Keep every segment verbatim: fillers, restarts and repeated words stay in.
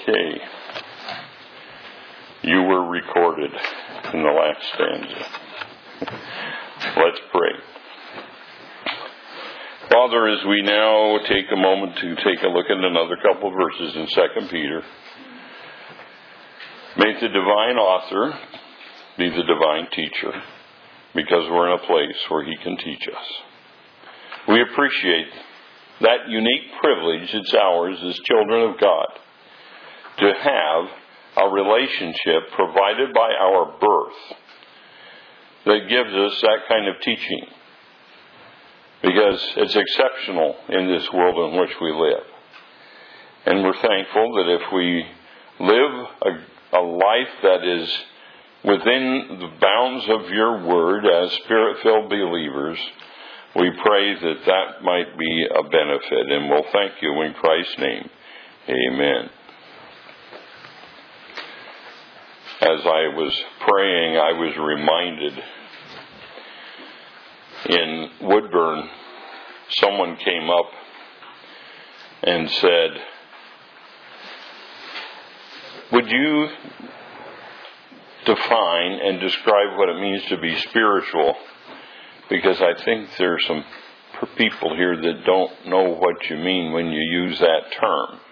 Okay. You were recorded in the last stanza. Let's pray. Father, as we now take a moment to take a look at another couple of verses in Second Peter, may the divine author be the divine teacher, because we're in a place where he can teach us. We appreciate that unique privilege that's ours as children of God, to have a relationship provided by our birth that gives us that kind of teaching, because it's exceptional in this world in which we live. And we're thankful that if we live a, a life that is within the bounds of your word as Spirit-filled believers, we pray that that might be a benefit, and we'll thank you in Christ's name. Amen. As I was praying, I was reminded in Woodburn, someone came up and said, would you define and describe what it means to be spiritual? Because I think there's some people here that don't know what you mean when you use that term.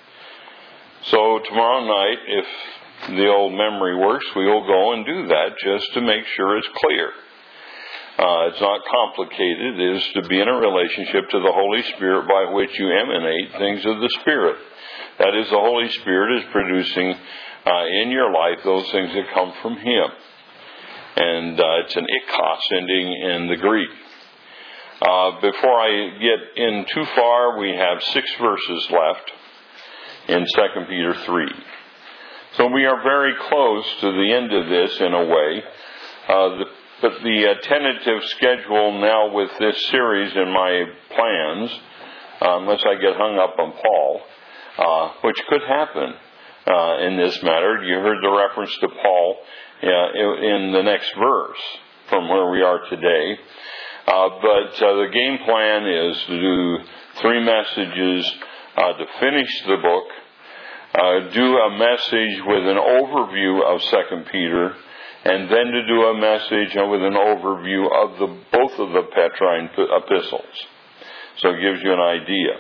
So tomorrow night, if the old memory works, we will go and do that just to make sure it's clear. Uh, it's not complicated. It is to be in a relationship to the Holy Spirit by which you emanate things of the Spirit. That is, the Holy Spirit is producing uh, in your life those things that come from Him. And uh, it's an ikos ending in the Greek. Uh, before I get in too far, we have six verses left in Second Peter three. So we are very close to the end of this in a way. Uh, the, but the uh, tentative schedule now with this series in my plans, uh, unless I get hung up on Paul, uh, which could happen uh, in this matter. You heard the reference to Paul uh, in the next verse from where we are today. Uh, but uh, the game plan is to do three messages uh, to finish the book. Uh, do a message with an overview of Second Peter, and then to do a message with an overview of the both of the Petrine epistles. So it gives you an idea.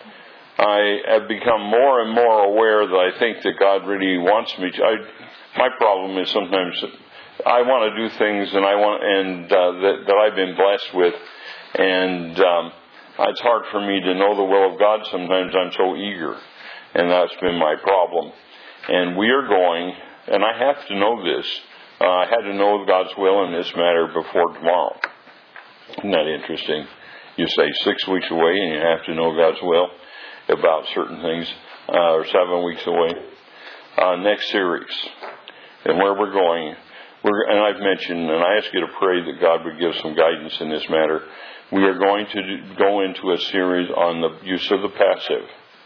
I have become more and more aware that I think that God really wants me to. I, my problem is sometimes I want to do things, and I want and uh, that, that I've been blessed with, and um, it's hard for me to know the will of God. Sometimes I'm so eager. And that's been my problem. And we are going, and I have to know this. Uh, I had to know God's will in this matter before tomorrow. Isn't that interesting? You say six weeks away and you have to know God's will about certain things, uh, or seven weeks away. Uh, next series, and where we're going, we're, and I've mentioned, and I ask you to pray that God would give some guidance in this matter. We are going to do, go into a series on the use of the passive.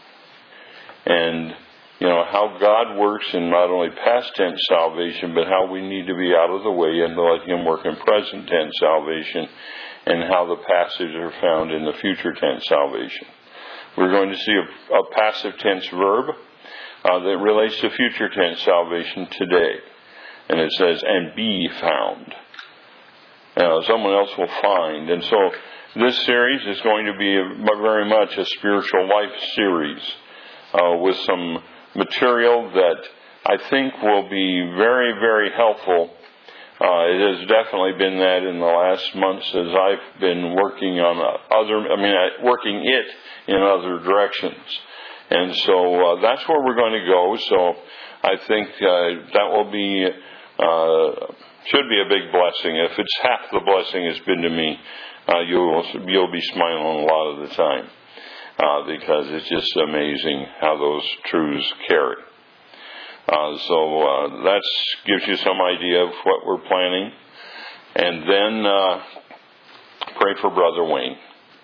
And, you know, how God works in not only past tense salvation, but how we need to be out of the way and to let Him work in present tense salvation, and how the passages are found in the future tense salvation. We're going to see a, a passive tense verb uh, that relates to future tense salvation today. And it says, and be found. Now, someone else will find. And so this series is going to be a, very much a spiritual life series. Uh, with some material that I think will be very, very helpful. Uh, it has definitely been that in the last months as I've been working on other, I mean, working it in other directions. And so uh, that's where we're going to go. So I think uh, that will be, uh, should be a big blessing. If it's half the blessing it's been to me, uh, you'll, you'll be smiling a lot of the time. Uh, because it's just amazing how those truths carry. Uh, so uh, that gives you some idea of what we're planning. And then uh, pray for Brother Wayne.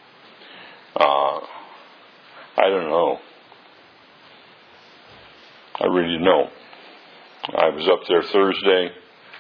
Uh, I don't know. I really don't know. I was up there Thursday,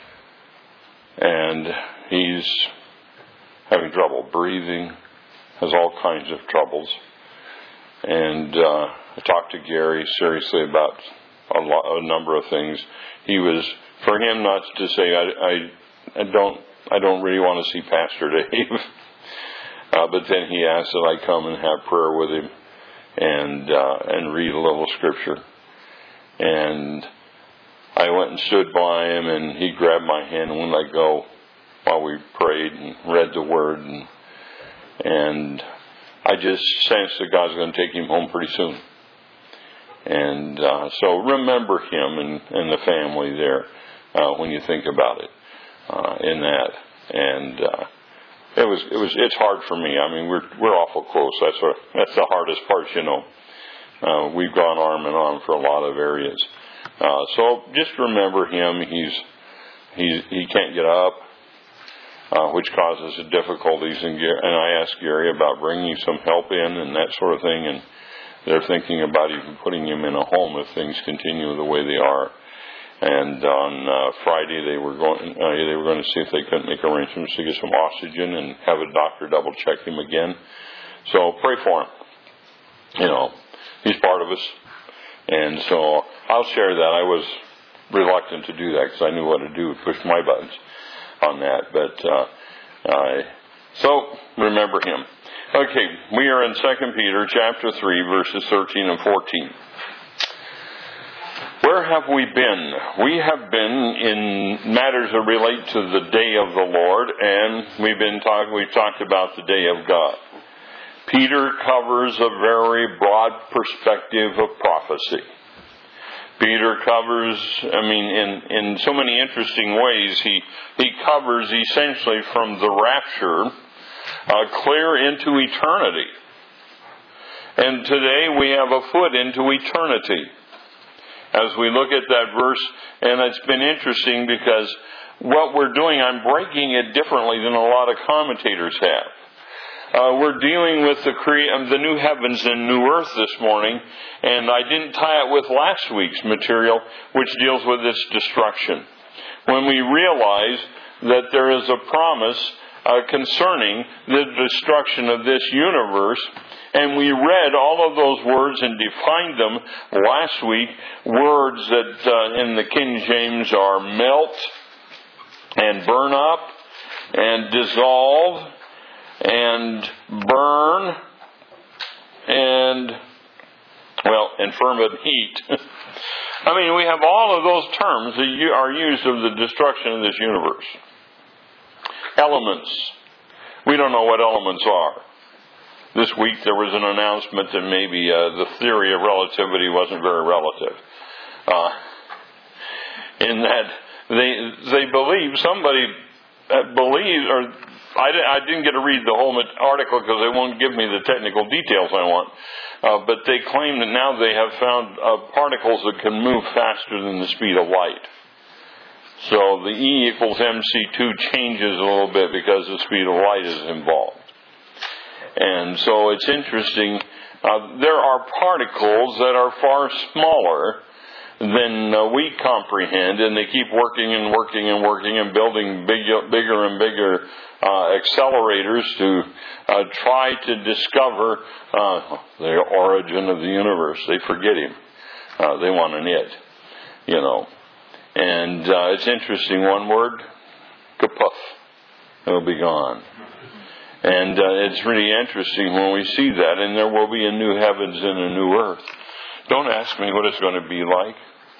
and he's having trouble breathing, has all kinds of troubles. And uh, I talked to Gary seriously about a, lot, a number of things. He was, for him not to say, I, I, I don't, I don't really want to see Pastor Dave. uh, but then he asked that I come and have prayer with him and uh, and read a little scripture. And I went and stood by him, and he grabbed my hand and wouldn't let go while we prayed and read the Word. And, and I just sensed that God's going to take him home pretty soon. And uh, so remember him and, and the family there uh, when you think about it uh, in that. And uh, it was it was it's hard for me. I mean, we're we're awful close. That's what that's the hardest part, you know. Uh, we've gone arm in arm for a lot of areas. Uh, so just remember him. He's he's he can't get up, uh, which causes difficulties. And, and I asked Gary about bringing some help in and that sort of thing. And they're thinking about even putting him in a home if things continue the way they are. And on uh, Friday they were going uh, they were going to see if they couldn't make arrangements to get some oxygen and have a doctor double check him again. So pray for him. You know, he's part of us. And so I'll share that. I was reluctant to do that because I knew what to do, push my buttons on that. But uh, uh, so remember him. Okay, we are in Second Peter chapter three, verses thirteen and fourteen. Where have we been? We have been in matters that relate to the day of the Lord, and we've been talking. We've talked about the day of God. Peter covers a very broad perspective of prophecy. Peter covers, I mean, in, in so many interesting ways, he, he covers essentially from the rapture uh, clear into eternity. And today we have a foot into eternity. As we look at that verse, and it's been interesting because what we're doing, I'm breaking it differently than a lot of commentators have. Uh, we're dealing with the cre- the new heavens and new earth this morning, and I didn't tie it with last week's material, which deals with its destruction. When we realize that there is a promise uh, concerning the destruction of this universe, and we read all of those words and defined them last week, words that uh, in the King James are melt and burn up and dissolve and burn, and, well, and ferment heat. I mean, we have all of those terms that are used of the destruction of this universe. Elements. We don't know what elements are. This week there was an announcement that maybe uh, the theory of relativity wasn't very relative. Uh, in that they they believe, somebody believes, or I didn't get to read the whole article because they won't give me the technical details I want. Uh, but they claim that now they have found uh, particles that can move faster than the speed of light. So the E equals M C two changes a little bit because the speed of light is involved. And so it's interesting. Uh, there are particles that are far smaller than uh, we comprehend, and they keep working and working and working and building big, bigger and bigger uh, accelerators to uh, try to discover uh, the origin of the universe. They forget him. Uh, they want an it, you know. And uh, it's interesting, one word, kapuff. It'll be gone. And uh, it's really interesting when we see that, and there will be a new heavens and a new earth. Don't ask me what it's going to be like.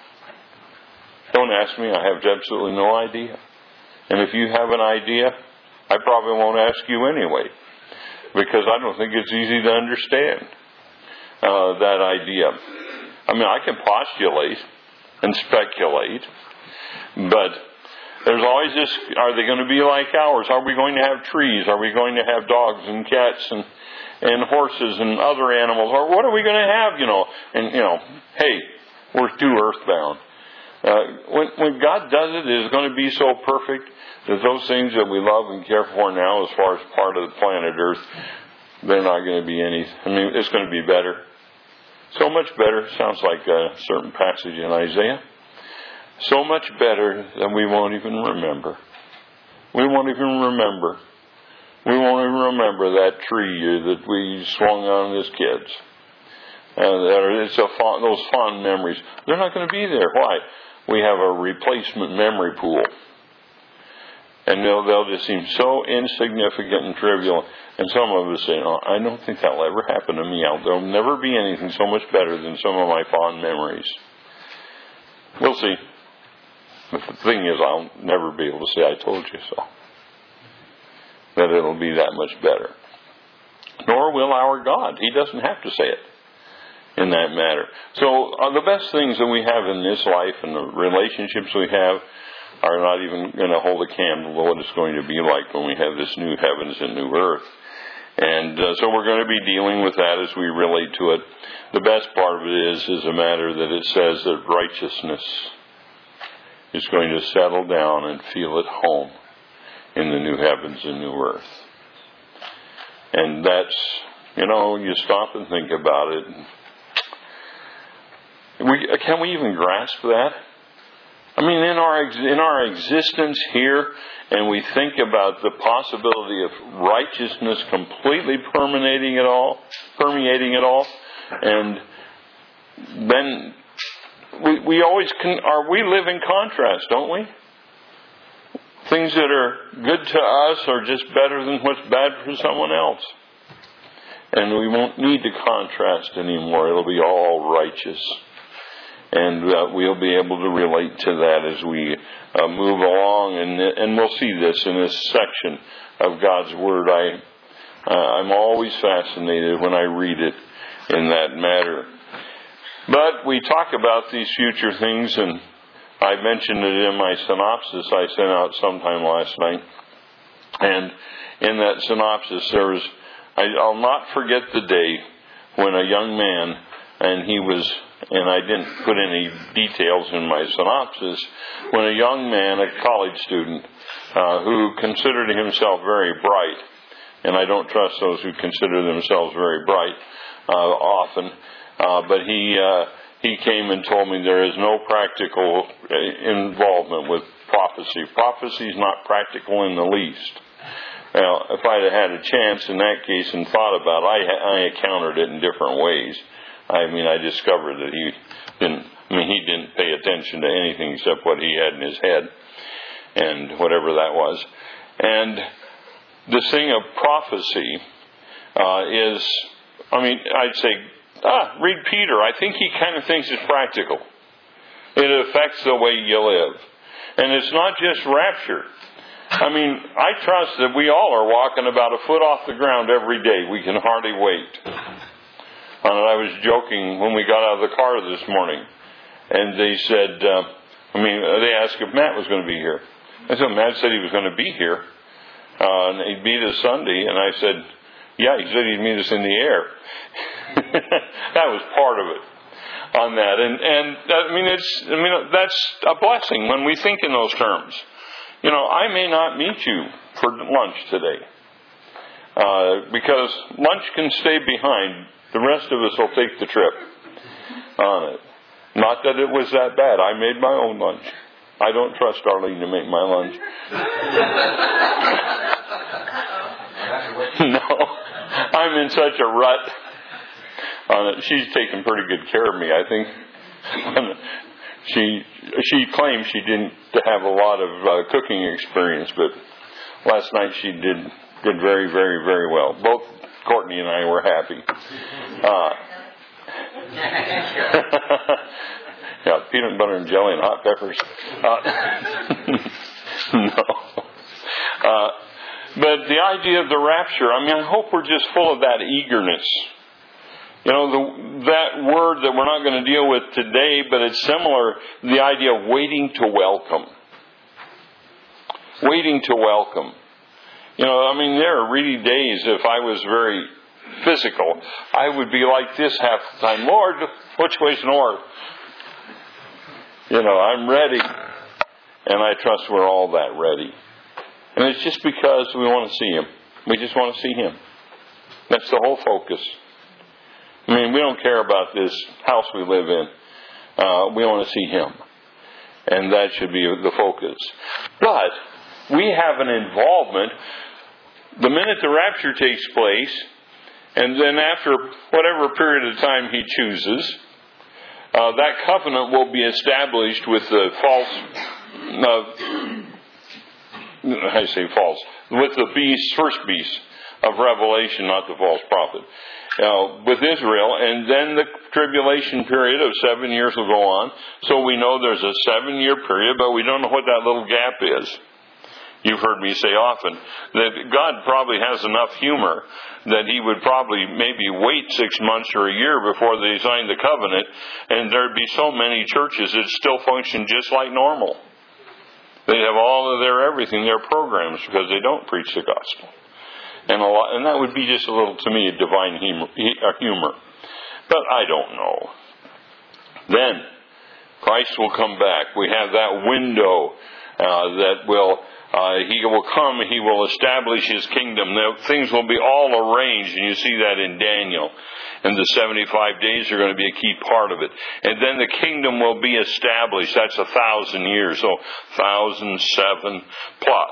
Don't ask me. I have absolutely no idea. And if you have an idea, I probably won't ask you anyway, because I don't think it's easy to understand uh, that idea. I mean, I can postulate and speculate, but there's always this, are they going to be like ours? Are we going to have trees? Are we going to have dogs and cats and and horses and other animals? Or what are we going to have, you know? And, you know, hey, we're too earthbound. Uh, when, when God does it, it is going to be so perfect that those things that we love and care for now as far as part of the planet Earth, they're not going to be any, I mean, it's going to be better. So much better. Sounds like a certain passage in Isaiah. So much better that we won't even remember. We won't even remember. We won't even remember that tree that we swung on as kids. Uh, it's a fond, those fond memories. They're not going to be there. Why? We have a replacement memory pool. And they'll, they'll just seem so insignificant and trivial. And some of us say, oh, I don't think that'll ever happen to me. There'll never be anything so much better than some of my fond memories. We'll see. But the thing is, I'll never be able to say, I told you so. That it'll be that much better. Nor will our God. He doesn't have to say it in that matter. So uh, the best things that we have in this life and the relationships we have are not even going to hold a candle to what it's going to be like when we have this new heavens and new earth. And uh, so we're going to be dealing with that as we relate to it. The best part of it is, is a matter that it says that righteousness is going to settle down and feel at home in the new heavens and new earth. And that's, you know, you stop and think about it. We, can we even grasp that? I mean, in our in our existence here, and we think about the possibility of righteousness completely permeating it all, permeating it all, and then we we always can. Are we live in contrast, don't we? Things that are good to us are just better than what's bad for someone else, and we won't need to contrast anymore. It'll be all righteous. And uh, we'll be able to relate to that as we uh, move along, and and we'll see this in this section of God's Word. I uh, I'm always fascinated when I read it in that matter. But we talk about these future things, and I mentioned it in my synopsis I sent out sometime last night. And in that synopsis, there was I, I'll not forget the day when a young man, and he was. And I didn't put any details in my synopsis, when a young man, a college student, uh, who considered himself very bright, and I don't trust those who consider themselves very bright uh, often, uh, but he uh, he came and told me there is no practical involvement with prophecy. Prophecy is not practical in the least. Now, if I'd had a chance in that case and thought about it, I, I encountered it in different ways. I mean, I discovered that he didn't, I mean, he didn't pay attention to anything except what he had in his head and whatever that was. And this thing of prophecy uh, is, I mean, I'd say, ah, read Peter. I think he kind of thinks it's practical. It affects the way you live. And it's not just rapture. I mean, I trust that we all are walking about a foot off the ground every day. We can hardly wait. And I was joking when we got out of the car this morning, and they said, uh, I mean, they asked if Matt was going to be here. I said, Matt said he was going to be here, uh, and he'd meet us Sunday. And I said, yeah, he said he'd meet us in the air. That was part of it on that. And, and I mean, it's, I mean, that's a blessing when we think in those terms. You know, I may not meet you for lunch today, uh, because lunch can stay behind. The rest of us will take the trip on it. Not that it was that bad. I made my own lunch. I don't trust Arlene to make my lunch. No, I'm in such a rut on it. She's taken pretty good care of me, I think. She she claims she didn't have a lot of uh, cooking experience, but last night she did did very, very, very well. Both Courtney and I were happy. Uh, yeah, peanut butter and jelly and hot peppers. Uh, no. Uh, but the idea of the rapture, I mean, I hope we're just full of that eagerness. You know, the, that word that we're not going to deal with today, but it's similar, the idea of waiting to welcome. Waiting to welcome. You know, I mean, there are really days, if I was very physical, I would be like this half the time. Lord, which way's north? You know, I'm ready. And I trust we're all that ready. And it's just because we want to see Him. We just want to see Him. That's the whole focus. I mean, we don't care about this house we live in. Uh, we want to see Him. And that should be the focus. But we have an involvement. The minute the rapture takes place, And then after whatever period of time he chooses, uh, that covenant will be established with the false, uh, I say false, with the beast, first beast of Revelation, not the false prophet, uh, with Israel. And then the tribulation period of seven years will go on. So we know there's a seven-year period, but we don't know what that little gap is. You've heard me say often that God probably has enough humor that he would probably maybe wait six months or a year before they signed the covenant, and there'd be so many churches that still function just like normal. They have all of their everything, their programs, because they don't preach the gospel. And a lot, and that would be just a little, to me, a divine humor. But I don't know. Then Christ will come back. We have that window uh, that will... Uh, he will come, he will establish his kingdom. Now, things will be all arranged, and you see that in Daniel. And the seventy-five days are going to be a key part of it. And then the kingdom will be established. That's a thousand years, so thousand seven plus.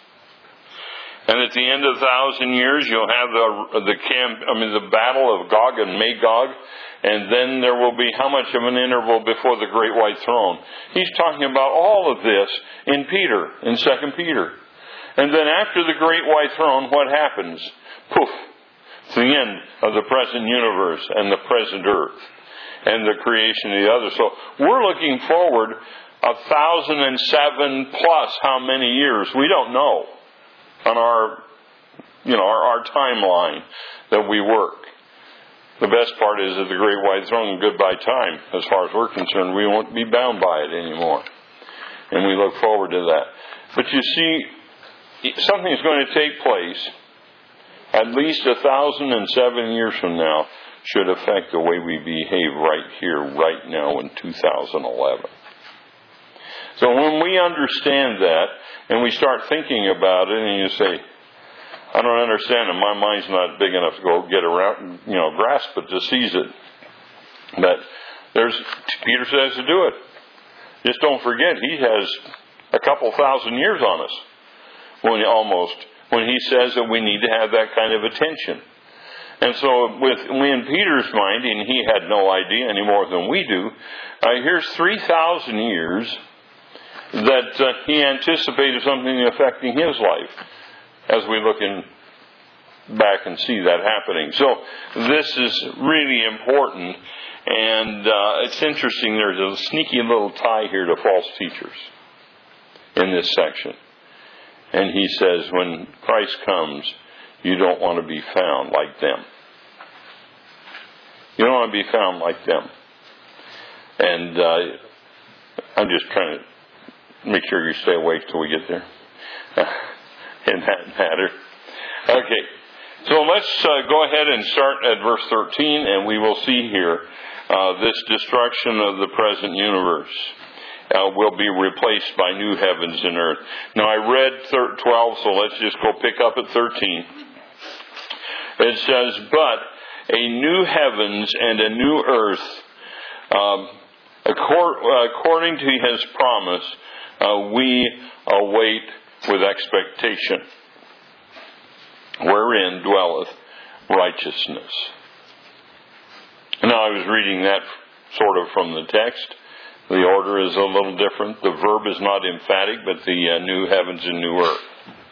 And at the end of a thousand years, you'll have the the camp. I mean, the battle of Gog and Magog. And then there will be how much of an interval before the great white throne? He's talking about all of this in Peter, in Second Peter. And then after the great white throne, what happens? Poof! It's the end of the present universe and the present earth and the creation of the other. So we're looking forward a thousand and seven plus how many years? We don't know on our, you know, our, our timeline that we work. The best part is that the great white throne, goodbye time. As far as we're concerned, we won't be bound by it anymore. And we look forward to that. But you see, something is going to take place at least a thousand and seven years from now should affect the way we behave right here, right now in two thousand eleven. So when we understand that and we start thinking about it and you say, I don't understand it. My mind's not big enough to go get around, you know, grasp it, to seize it. But there's, Peter says to do it. Just don't forget, he has a couple thousand years on us. When almost, when he says that we need to have that kind of attention. And so with, in Peter's mind, and he had no idea any more than we do, uh, here's three thousand years that uh, he anticipated something affecting his life. As we look in back and see that happening. So this is really important, and uh, it's interesting. There's a sneaky little tie here to false teachers in this section. And he says, when Christ comes, you don't want to be found like them. You don't want to be found like them. And uh, I'm just trying to make sure you stay awake till we get there. In that matter. Okay, so let's uh, go ahead and start at verse thirteen, and we will see here uh, this destruction of the present universe uh, will be replaced by new heavens and earth. Now, I read twelve, so let's just go pick up at thirteen. It says, but a new heavens and a new earth, um, according to his promise, uh, we await with expectation, wherein dwelleth righteousness. Now, I was reading that sort of from the text. The order is a little different. The verb is not emphatic, but the uh, new heavens and new earth.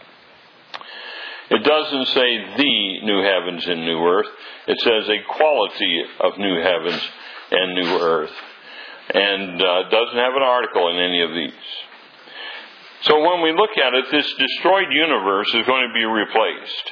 It doesn't say the new heavens and new earth. It says a quality of new heavens and new earth. And uh, doesn't have an article in any of these. So when we look at it, this destroyed universe is going to be replaced.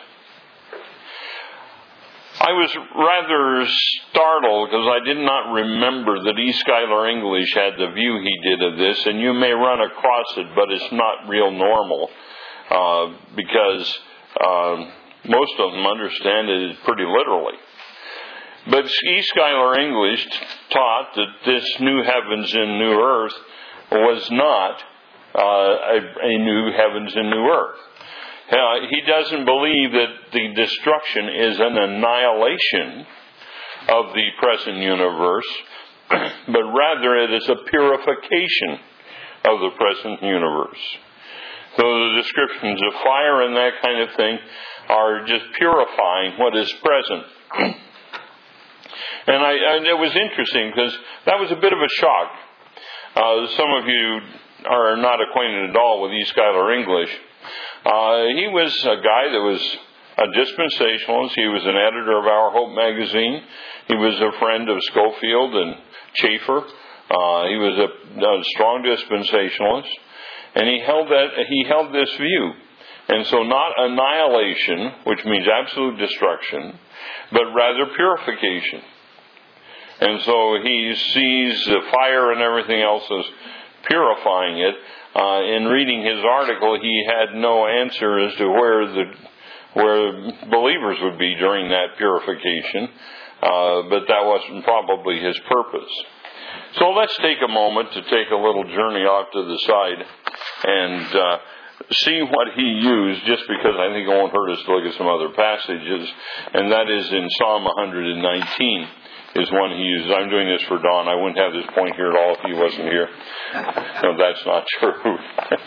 I was rather startled because I did not remember that E. Schuyler English had the view he did of this, and you may run across it, but it's not real normal uh, because uh, most of them understand it pretty literally. But E. Schuyler English taught that this new heavens and new earth was not Uh, a, a new heavens and new earth. Uh, he doesn't believe that the destruction is an annihilation of the present universe, but rather it is a purification of the present universe. So the descriptions of fire and that kind of thing are just purifying what is present. And, I, and it was interesting because that was a bit of a shock. Uh, some of you are not acquainted at all with E. Schuyler English. Uh, he was a guy that was a dispensationalist. He was an editor of Our Hope magazine. He was a friend of Schofield and Chafer. Uh, he was a, a strong dispensationalist, and he held that he held this view. And so, not annihilation, which means absolute destruction, but rather purification. And so he sees the fire and everything else as purifying it. Uh, in reading his article, he had no answer as to where the where believers would be during that purification, uh, but that wasn't probably his purpose. So let's take a moment to take a little journey off to the side and uh, see what he used, just because I think it won't hurt us to look at some other passages, and that is in Psalm one nineteen. Is one he uses. I'm doing this for Don. I wouldn't have this point here at all if he wasn't here. No, that's not true.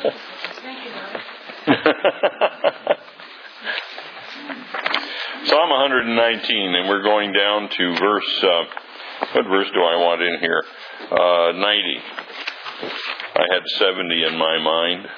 Psalm one nineteen, and we're going down to verse, uh, what verse do I want in here? Uh, ninety. I had seventy in my mind.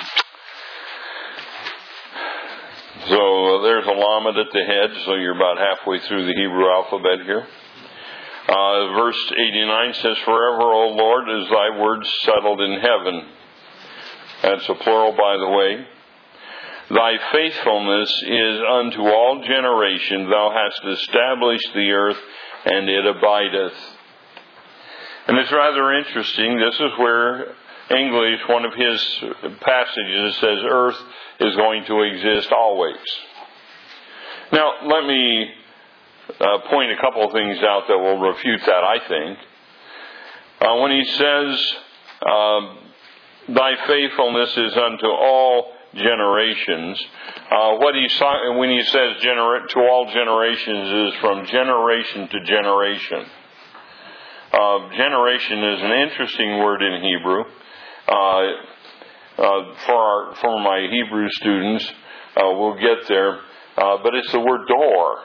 So there's a lamed at the head, so you're about halfway through the Hebrew alphabet here. Uh, verse eighty-nine says, "Forever, O Lord, is thy word settled in heaven." That's a plural, by the way. "Thy faithfulness is unto all generations. Thou hast established the earth, and it abideth." And it's rather interesting. This is where English, one of his passages, says earth is going to exist always. Now, let me Uh, point a couple of things out that will refute that, I think. Uh, when he says, uh, "Thy faithfulness is unto all generations," uh, what he saw, when he says gener- to all generations, is from generation to generation. Uh, generation is an interesting word in Hebrew. Uh, uh, for our, for my Hebrew students, uh, we'll get there, uh, but it's the word door.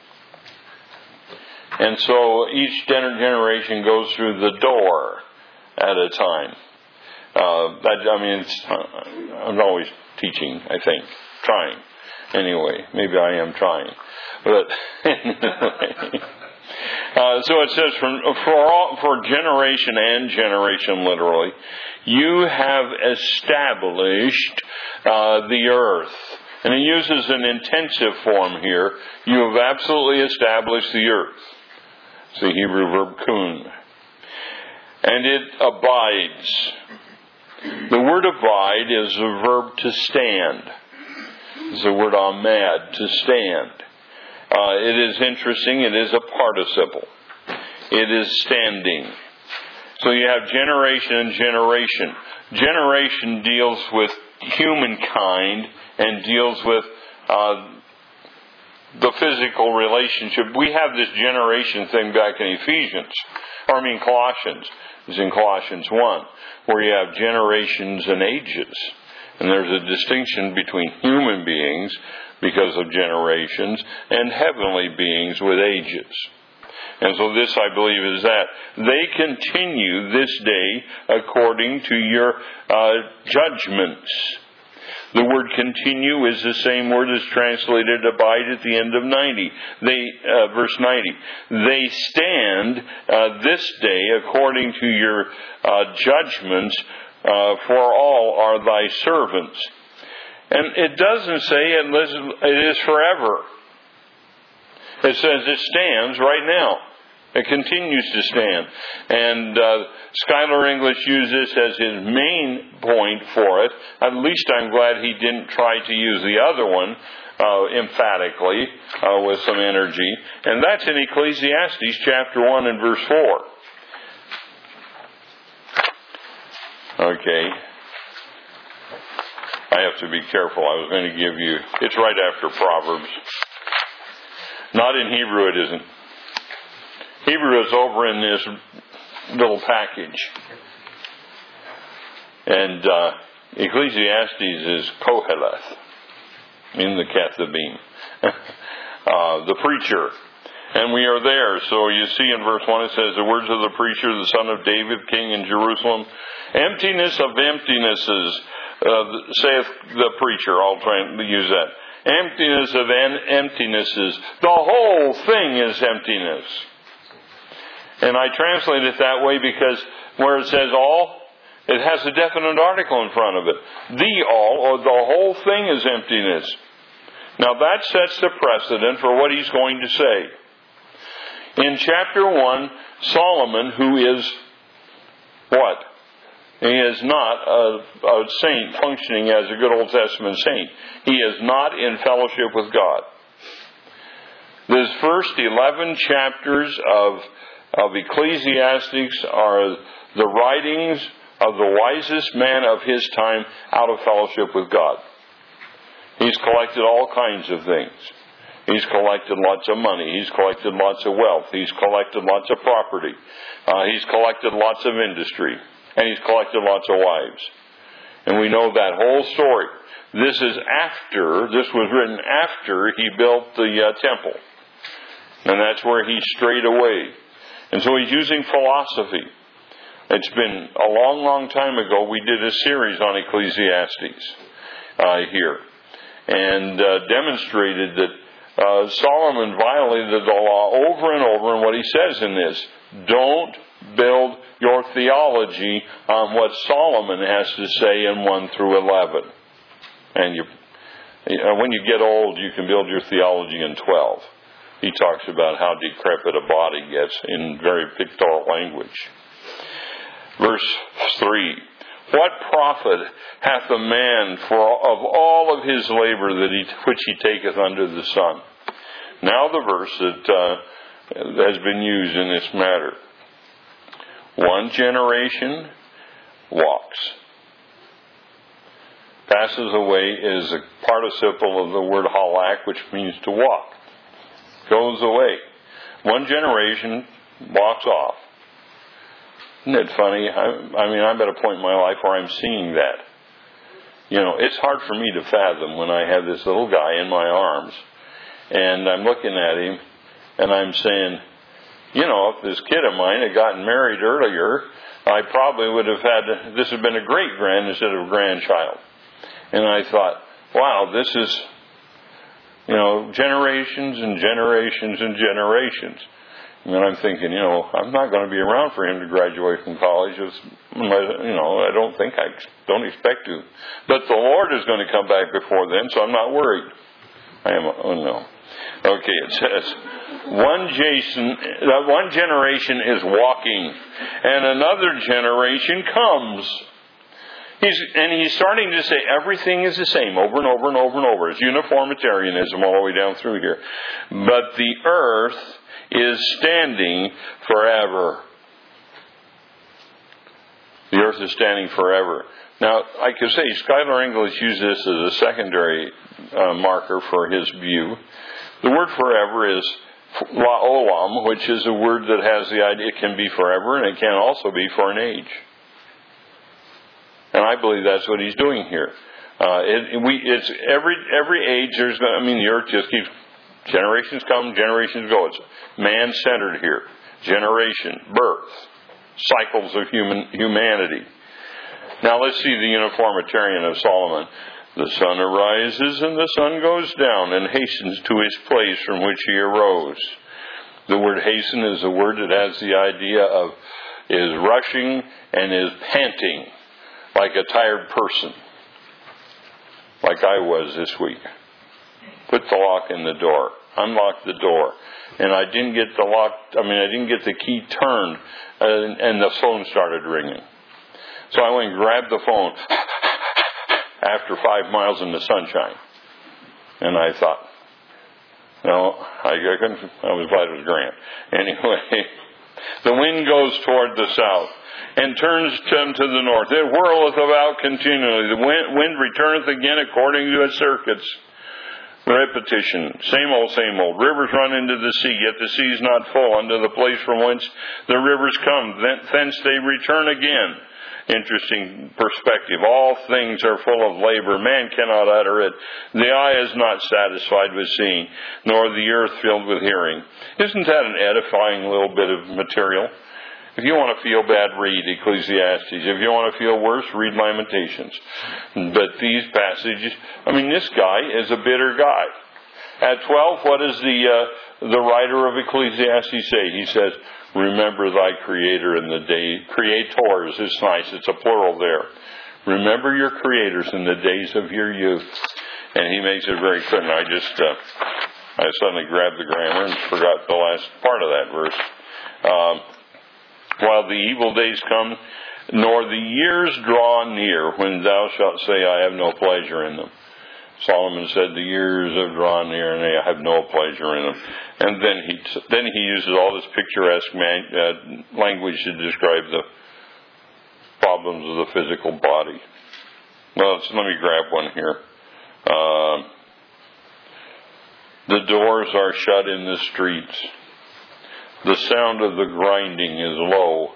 And so each generation goes through the door at a time. Uh, that, I mean, it's, I'm always teaching, I think. Trying. Anyway, maybe I am trying. But anyway. Uh, so it says, from, for, all, for generation and generation, literally, you have established uh, the earth. And it uses an intensive form here. You have absolutely established the earth. It's the Hebrew verb kun. And it abides. The word abide is a verb to stand. It's the word amad, to stand. Uh, it is interesting. It is a participle. It is standing. So you have generation and generation. Generation deals with humankind and deals with uh, the physical relationship. We have this generation thing back in Ephesians, or I mean Colossians. It's in Colossians one, where you have generations and ages. And there's a distinction between human beings, because of generations, and heavenly beings with ages. And so this, I believe, is that. They continue this day according to your uh, judgments. The word continue is the same word as translated abide at the end of ninety. They, uh, verse ninety. They stand uh, this day according to your uh, judgments, uh, for all are thy servants. And it doesn't say it is forever. It says it stands right now. It continues to stand. And uh, Schuyler English used this as his main point for it. At least I'm glad he didn't try to use the other one uh, emphatically uh, with some energy. And that's in Ecclesiastes chapter one and verse four. Okay. I have to be careful. I was going to give you... It's right after Proverbs. Not in Hebrew, it isn't. Hebrew is over in this little package. And uh, Ecclesiastes is Koheleth in the Kethabim. uh, the preacher. And we are there. So you see in verse one it says, the words of the preacher, the son of David, king in Jerusalem. Emptiness of emptinesses, uh, saith the preacher. I'll try and use that. Emptiness of en- emptinesses. The whole thing is emptiness. And I translate it that way because where it says all, it has a definite article in front of it. The all, or the whole thing is emptiness. Now that sets the precedent for what he's going to say. In chapter one, Solomon, who is what? He is not a, a saint functioning as a good Old Testament saint. He is not in fellowship with God. These first eleven chapters of, of Ecclesiastes are the writings of the wisest man of his time out of fellowship with God. He's collected all kinds of things. He's collected lots of money. He's collected lots of wealth. He's collected lots of property. Uh, he's collected lots of industry. And he's collected lots of wives. And we know that whole story. This is after, this was written after he built the uh, temple. And that's where he strayed away. And so he's using philosophy. It's been a long, long time ago we did a series on Ecclesiastes uh, here. And uh, demonstrated that uh, Solomon violated the law over and over. And what he says in this, don't build your theology on what Solomon has to say in one through eleven. And you, you know, when you get old, you can build your theology in twelve. He talks about how decrepit a body gets in very pictorial language. Verse three. What profit hath a man for of all of his labor that he, which he taketh under the sun? Now the verse that uh, has been used in this matter. One generation walks. Passes away is a participle of the word halak, which means to walk. Goes away. One generation walks off. Isn't it funny? I, I mean, I'm at a point in my life where I'm seeing that. You know, it's hard for me to fathom when I have this little guy in my arms, and I'm looking at him, and I'm saying, you know, if this kid of mine had gotten married earlier, I probably would have had, this had been a great-grand instead of a grandchild. And I thought, wow, this is, you know, generations and generations and generations. And I'm thinking, you know, I'm not going to be around for him to graduate from college. It's, you know, I don't think, I don't expect to. But the Lord is going to come back before then, so I'm not worried. I am, oh no. Okay, it says, one, Jason, uh, one generation is walking, and another generation comes. He's, and he's starting to say everything is the same over and over and over and over. It's uniformitarianism all the way down through here. But the earth is standing forever. The earth is standing forever. Now, I could say Schuyler English used this as a secondary uh, marker for his view. The word forever is la'olam, which is a word that has the idea it can be forever, and it can also be for an age. And I believe that's what he's doing here. Uh, it, we, it's every every age. There's, I mean, the earth just keeps generations come, generations go. It's man-centered here. Generation, birth, cycles of human humanity. Now let's see the uniformitarian of Solomon. The sun arises and the sun goes down and hastens to his place from which he arose. The word hasten is a word that has the idea of is rushing and is panting like a tired person, like I was this week. Put the lock in the door. Unlock the door. And I didn't get the lock, I mean, I didn't get the key turned, and, and the phone started ringing. So I went and grabbed the phone after five miles in the sunshine. And I thought, no, I, I couldn't, I was glad it was Grant. Anyway, the wind goes toward the south and turns them to the north. It whirleth about continually. The wind, wind returneth again according to its circuits. Repetition. Same old, same old. Rivers run into the sea, yet the sea is not full. Unto the place from whence the rivers come, thence they return again. Interesting perspective. All things are full of labor. Man cannot utter it. The eye is not satisfied with seeing, nor the earth filled with hearing. Isn't that an edifying little bit of material? If you want to feel bad, read Ecclesiastes. If you want to feel worse, read Lamentations. But these passages, I mean, this guy is a bitter guy. At twelve, what does the uh, the writer of Ecclesiastes say? He says, remember thy Creator in the day, creators, it's nice, it's a plural there. Remember your creators in the days of your youth. And he makes it very clear. And I just, uh, I suddenly grabbed the grammar and forgot the last part of that verse. Um, While the evil days come, nor the years draw near, when thou shalt say, I have no pleasure in them. Solomon said, the years have drawn near, and I have no pleasure in them. And then he then he uses all this picturesque man, uh, language to describe the problems of the physical body. Well, let me grab one here. Uh, the doors are shut in the streets. The sound of the grinding is low.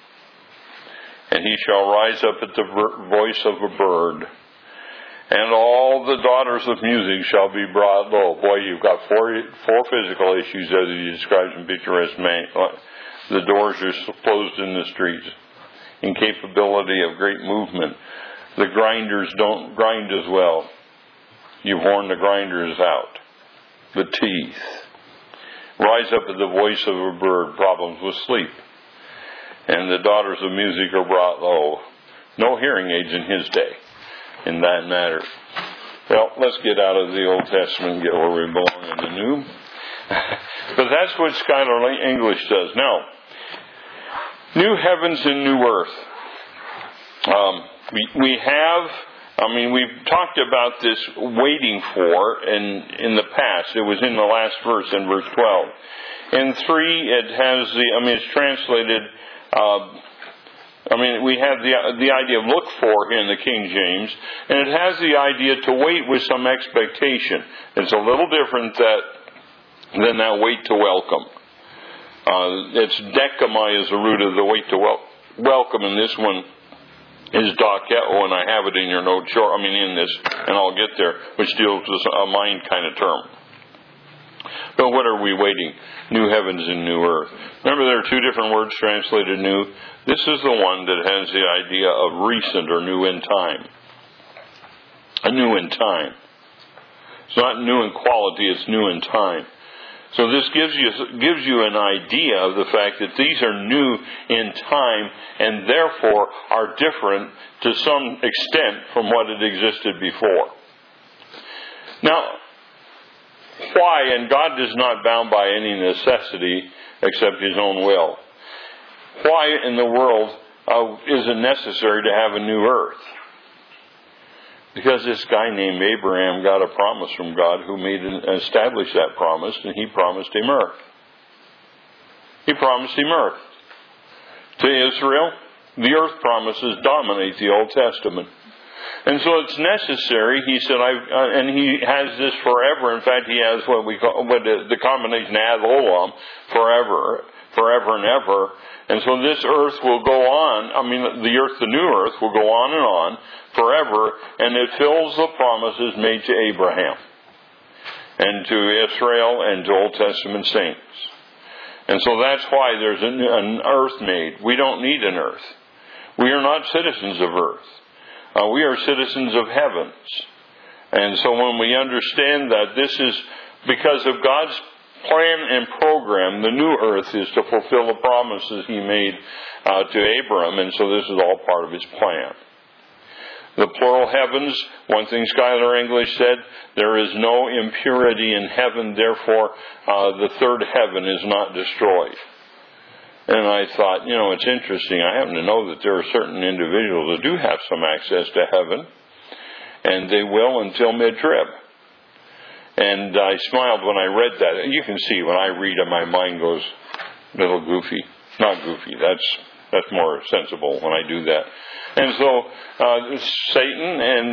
And he shall rise up at the voice of a bird. And all the daughters of music shall be brought low. Boy, you've got four, four physical issues as he describes in picturesque man. The doors are closed in the streets. Incapability of great movement. The grinders don't grind as well. You've worn the grinders out. The teeth. Rise up at the voice of a bird, problems with sleep. And the daughters of music are brought low. No hearing aids in his day, in that matter. Well, let's get out of the Old Testament and get where we belong in the New. But that's what scholarly English does. Now, new heavens and new earth. Um, we, we have... I mean, we've talked about this waiting for in, in the past. It was in the last verse, in verse twelve. In three, it has the, I mean, it's translated, uh, I mean, we have the, the idea of look for in the King James, and it has the idea to wait with some expectation. It's a little different that, than that wait to welcome. Uh, it's dekama is the root of the wait to wel- welcome, and this one is dakeo, and I have it in your note, sure, I mean in this, and I'll get there, which deals with a mind kind of term. But what are we waiting? New heavens and new earth. Remember, there are two different words translated new. This is the one that has the idea of recent or new in time. A new in time. It's not new in quality, it's new in time. So this gives you gives you an idea of the fact that these are new in time and therefore are different to some extent from what had existed before. Now, why? And God is not bound by any necessity except His own will. Why in the world uh, is it necessary to have a new earth? Because this guy named Abraham got a promise from God who made and established that promise, and He promised him earth. He promised him earth. To Israel, the earth promises dominate the Old Testament. And so it's necessary, he said, I, uh, and he has this forever. In fact, he has what we call, what the, the combination ad olam, forever, forever and ever. And so this earth will go on, I mean, the earth, the new earth, will go on and on forever, and it fills the promises made to Abraham and to Israel and to Old Testament saints. And so that's why there's an, an earth made. We don't need an earth. We are not citizens of earth. Uh, we are citizens of heavens. And so when we understand that this is because of God's plan and program, the new earth is to fulfill the promises He made uh, to Abram, and so this is all part of His plan. The plural heavens, one thing Schuyler English said, there is no impurity in heaven, therefore uh, the third heaven is not destroyed. And I thought, you know, it's interesting. I happen to know that there are certain individuals that do have some access to heaven, and they will until mid-trib. And I smiled when I read that. You can see when I read it, my mind goes a little goofy. Not goofy. That's that's more sensible when I do that. And so uh, Satan and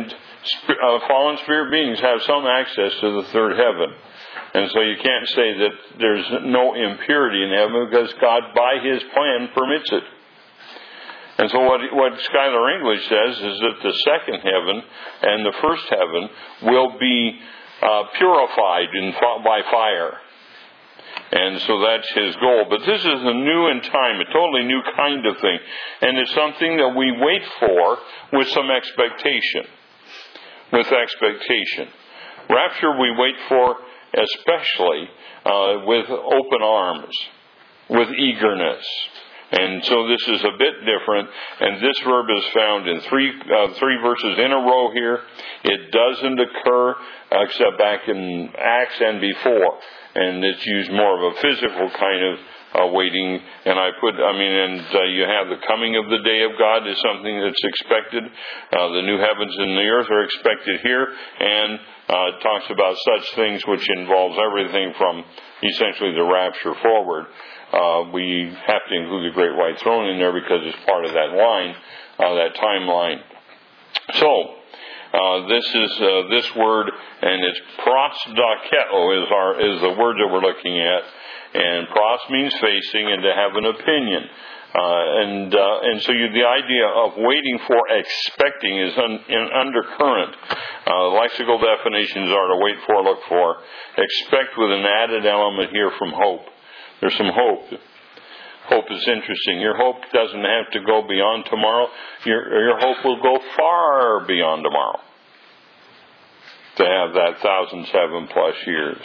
uh, fallen spirit beings have some access to the third heaven. And so you can't say that there's no impurity in heaven because God, by His plan, permits it. And so what, what Schuyler English says is that the second heaven and the first heaven will be uh, purified in, by fire. And so that's his goal. But this is a new in time, a totally new kind of thing. And it's something that we wait for with some expectation. With expectation. Rapture we wait for especially uh, with open arms, with eagerness. And so this is a bit different, and this verb is found in three uh, three verses in a row here. It doesn't occur uh, except back in Acts and before, and it's used more of a physical kind of uh, waiting. And I put, I mean, and uh, you have the coming of the day of God is something that's expected. Uh, the new heavens and the earth are expected here, and uh, it talks about such things which involves everything from essentially the rapture forward. Uh, we have to include the great white throne in there because it's part of that line, uh, that timeline. So, uh, this is uh, this word, and it's prosdokeo is our is the word that we're looking at, and pros means facing, and to have an opinion, uh, and uh, and so you, the idea of waiting for expecting is un, in undercurrent. Uh, lexical definitions are to wait for, look for, expect with an added element here from hope. There's some hope. Hope is interesting. Your hope doesn't have to go beyond tomorrow. Your, your hope will go far beyond tomorrow to have that thousand seven plus years.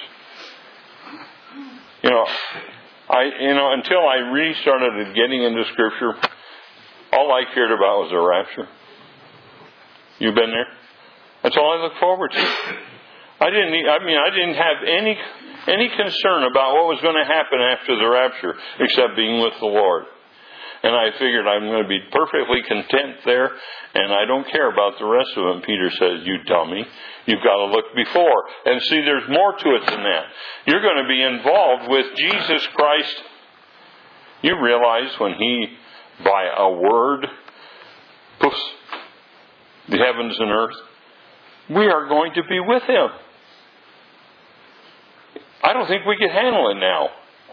You know, I you know until I really started getting into Scripture, all I cared about was the rapture. You've been there. That's all I look forward to. I didn't. I mean, I didn't have any. Any concern about what was going to happen after the rapture, except being with the Lord. And I figured I'm going to be perfectly content there, and I don't care about the rest of them. Peter says, you dummy, you've got to look before. And see, there's more to it than that. You're going to be involved with Jesus Christ. You realize when He, by a word, poofs, the heavens and earth, we are going to be with Him. I don't think we can handle it now.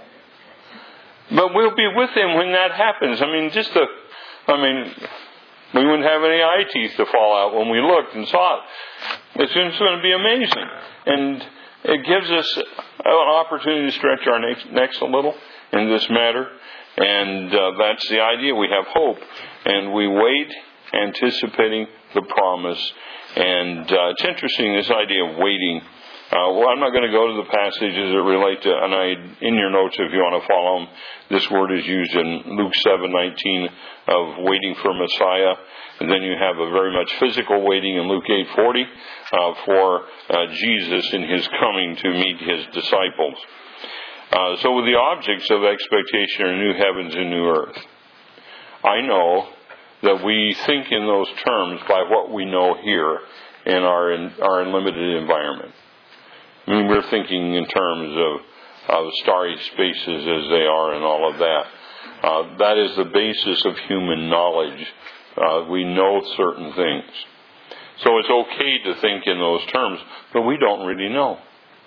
But we'll be with Him when that happens. I mean, just the, I mean, we wouldn't have any eye teeth to fall out when we looked and saw it. It's going to be amazing. And it gives us an opportunity to stretch our necks a little in this matter. And uh, that's the idea. We have hope. And we wait, anticipating the promise. And uh, it's interesting, this idea of waiting. Uh, well, I'm not going to go to the passages that relate to, and I, in your notes, if you want to follow them, this word is used in Luke seven nineteen of waiting for Messiah. And then you have a very much physical waiting in Luke eight forty uh, for uh, Jesus in His coming to meet His disciples. Uh, so with the objects of expectation are new heavens and new earth. I know that we think in those terms by what we know here in our, in our limited environment. I mean, we're thinking in terms of, of starry spaces as they are and all of that. Uh, that is the basis of human knowledge. Uh, we know certain things. So it's okay to think in those terms, but we don't really know.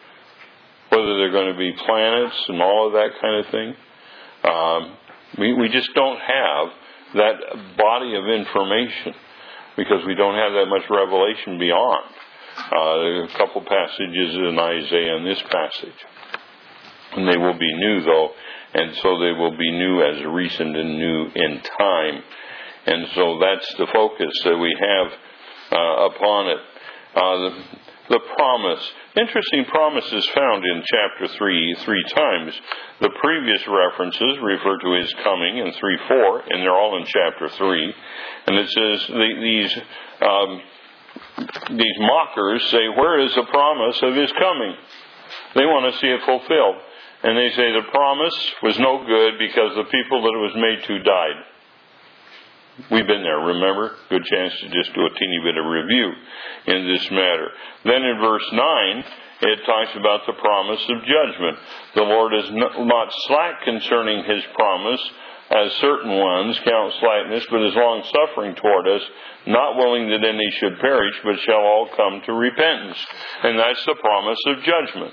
Whether they're going to be planets and all of that kind of thing. Um, we, we just don't have that body of information because we don't have that much revelation beyond. Uh, a couple passages in Isaiah and this passage. And they will be new, though, and so they will be new as recent and new in time. And so that's the focus that we have uh, upon it. Uh, the, the promise. Interesting promises found in chapter three, three times. The previous references refer to His coming in three four, and they're all in chapter three. And it says the, these... Um, These mockers say, where is the promise of His coming? They want to see it fulfilled. And they say the promise was no good because the people that it was made to died. We've been there, remember? Good chance to just do a teeny bit of review in this matter. Then in verse nine, it talks about the promise of judgment. The Lord is not slack concerning His promise, as certain ones count slackness, but is long-suffering toward us, not willing that any should perish, but shall all come to repentance. And that's the promise of judgment,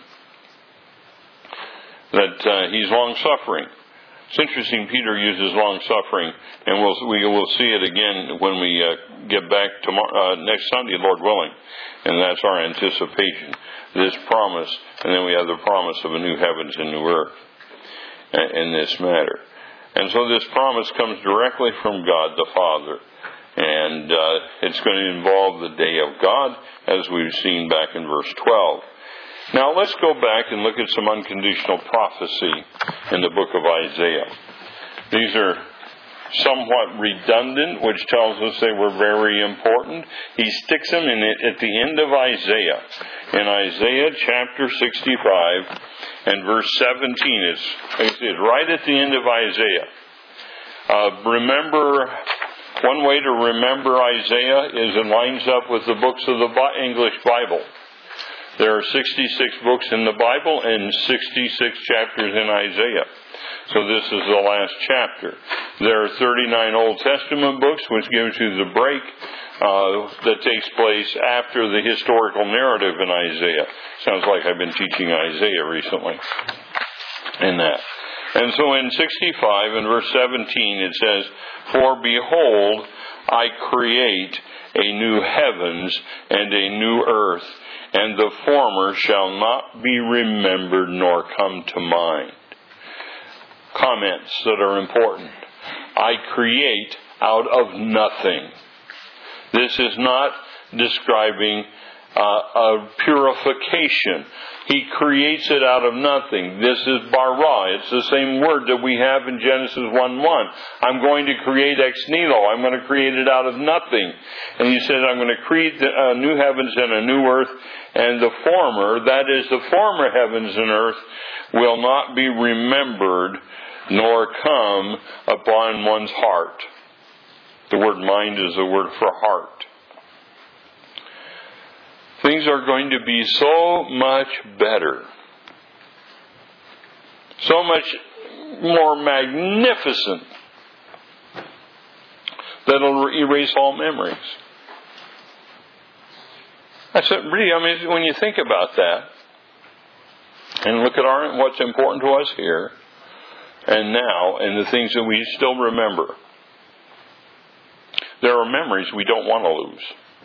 that uh, he's long-suffering. It's interesting, Peter uses long-suffering, and we'll, we will see it again when we uh, get back tomorrow, uh, next Sunday, Lord willing. And that's our anticipation, this promise. And then we have the promise of a new heavens and new earth in this matter. And so this promise comes directly from God the Father. And uh, it's going to involve the day of God, as we've seen back in verse twelve. Now let's go back and look at some unconditional prophecy in the book of Isaiah. These are somewhat redundant, which tells us they were very important. He sticks them in it at the end of Isaiah. In Isaiah chapter sixty-five and verse seventeen, it's, it's right at the end of Isaiah. Uh, remember, one way to remember Isaiah is it lines up with the books of the English Bible. There are sixty-six books in the Bible and sixty-six chapters in Isaiah. So this is the last chapter. There are thirty-nine Old Testament books, which gives you the break uh, that takes place after the historical narrative in Isaiah. Sounds like I've been teaching Isaiah recently in that. And so in sixty-five and verse seventeen it says, "For behold, I create a new heavens and a new earth, and the former shall not be remembered nor come to mind." Comments that are important. I create out of nothing. This is not describing uh, a purification. He creates it out of nothing. This is bara. It's the same word that we have in Genesis one one. I'm going to create ex nihilo. I'm going to create it out of nothing. And he says, I'm going to create a new heavens and a new earth, and the former, that is the former heavens and earth, will not be remembered nor come upon one's heart. The word mind is the word for heart. Things are going to be so much better, so much more magnificent, that it'll erase all memories. That's it, really. I mean, when you think about that, and look at our what's important to us here and now, and the things that we still remember, there are memories we don't want to lose,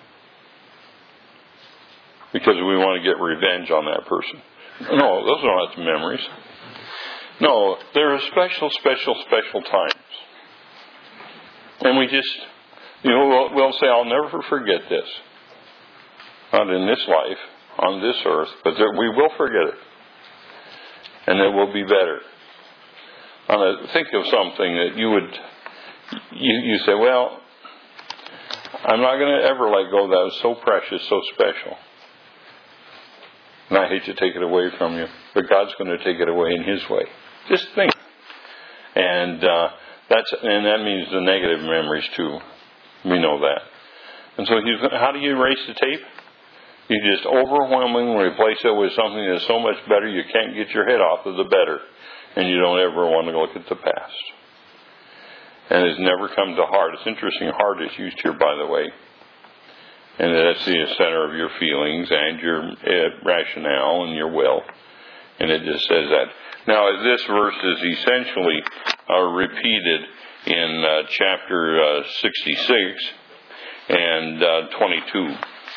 because we want to get revenge on that person. No, those are not the memories. No, there are special, special, special times. And we just, you know, we'll, we'll say, I'll never forget this. Not in this life, on this earth, but there, we will forget it. And it will be better. Uh, think of something that you would, you, you say, well, I'm not going to ever let go. That was so precious, so special. And I hate to take it away from you, but God's going to take it away in His way. Just think. And uh, that's and that means the negative memories too. We know that. And so, he's, how do you erase the tape? You just overwhelmingly replace it with something that's so much better you can't get your head off of the better, and you don't ever want to look at the past. And it's never come to heart. It's interesting. Heart is used here, by the way. And that's the center of your feelings and your uh, rationale and your will. And it just says that. Now, this verse is essentially uh, repeated in uh, chapter uh, sixty-six and uh, twenty-two,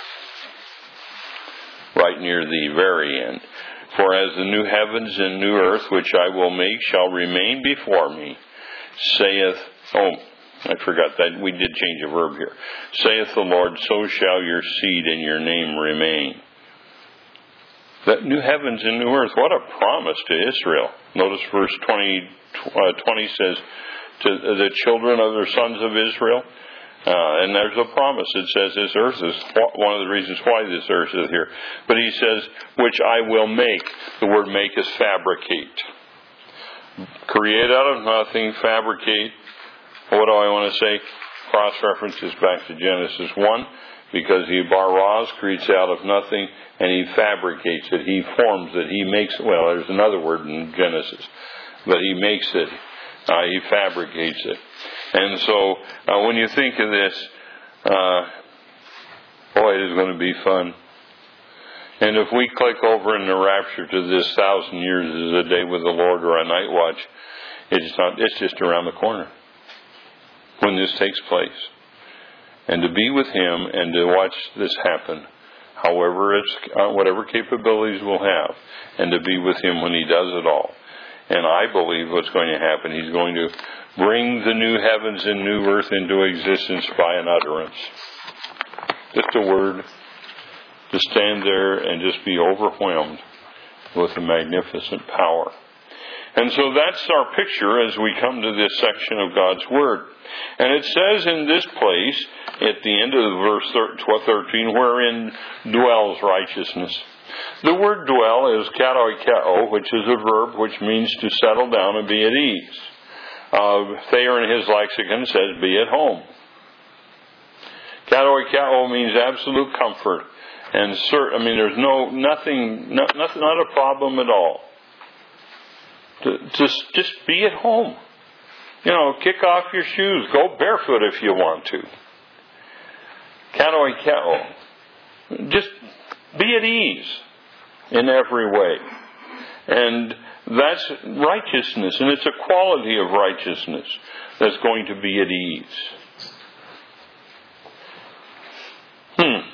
right near the very end. "For as the new heavens and new earth which I will make shall remain before me, saith..." Oh, I forgot that. We did change a verb here. "Saith the Lord, so shall your seed and your name remain." That new heavens and new earth, what a promise to Israel. Notice verse twenty, uh, twenty says, to the children of the sons of Israel. Uh, and there's a promise. It says this earth is one of the reasons why this earth is here. But he says, which I will make. The word make is fabricate. Create out of nothing, fabricate. What do I want to say? Cross-references back to Genesis one, because he baras, creates out of nothing, and he fabricates it. He forms it. He makes, well, there's another word in Genesis, but he makes it. Uh, he fabricates it. And so uh, when you think of this, uh, boy, it is going to be fun. And if we click over in the rapture to this thousand years is a day with the Lord or a night watch, it's not. It's just around the corner when this takes place. And to be with Him and to watch this happen, however it's, uh, whatever capabilities we'll have, and to be with Him when He does it all. And I believe what's going to happen, He's going to bring the new heavens and new earth into existence by an utterance. Just a word. To stand there and just be overwhelmed with the magnificent power. And so that's our picture as we come to this section of God's Word. And it says in this place, at the end of verse thirteen, wherein dwells righteousness. The word dwell is katoikeo, which is a verb which means to settle down and be at ease. Uh, Thayer in his lexicon says, be at home. Katoikeo means absolute comfort. And cert, I mean, there's no nothing, not, nothing, not a problem at all. To, just, just be at home. You know, kick off your shoes, go barefoot if you want to. Katoikeo, just be at ease in every way, and that's righteousness, and it's a quality of righteousness that's going to be at ease. Hmm.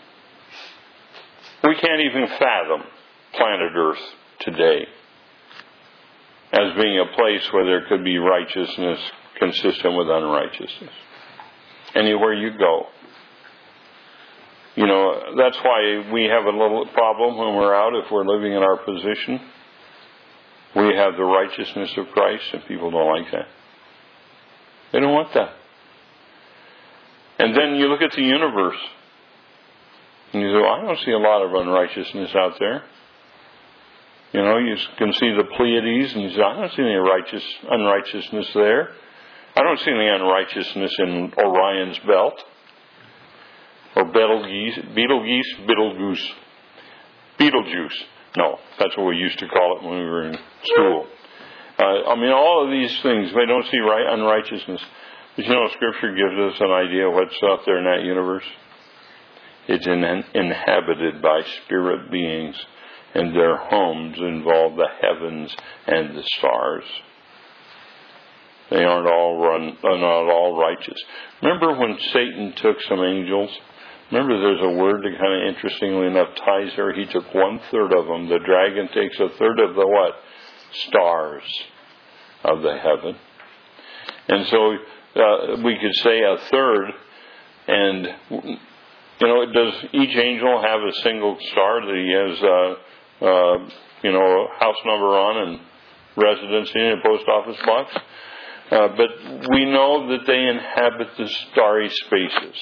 We can't even fathom planet Earth today as being a place where there could be righteousness consistent with unrighteousness. Anywhere you go. You know, that's why we have a little problem when we're out, if we're living in our position. We have the righteousness of Christ, and people don't like that. They don't want that. And then you look at the universe. And you say, well, I don't see a lot of unrighteousness out there. You know, you can see the Pleiades, and you say, I don't see any righteous unrighteousness there. I don't see any unrighteousness in Orion's belt. Or Betelgeuse, Betelgeuse, Betelgeuse, Betelgeuse. No, that's what we used to call it when we were in school. Uh, I mean, all of these things, we don't see right, unrighteousness. But you know, Scripture gives us an idea of what's out there in that universe. It's in, inhabited by spirit beings, and their homes involve the heavens and the stars. They aren't all run, are not all righteous. Remember when Satan took some angels? Remember there's a word that kind of interestingly enough ties there. He took one third of them. The dragon takes a third of the what? Stars of the heaven. And so uh, we could say a third, and you know, does each angel have a single star that he has, uh, uh, you know, a house number on and residency in a post office box? Uh, but we know that they inhabit the starry spaces,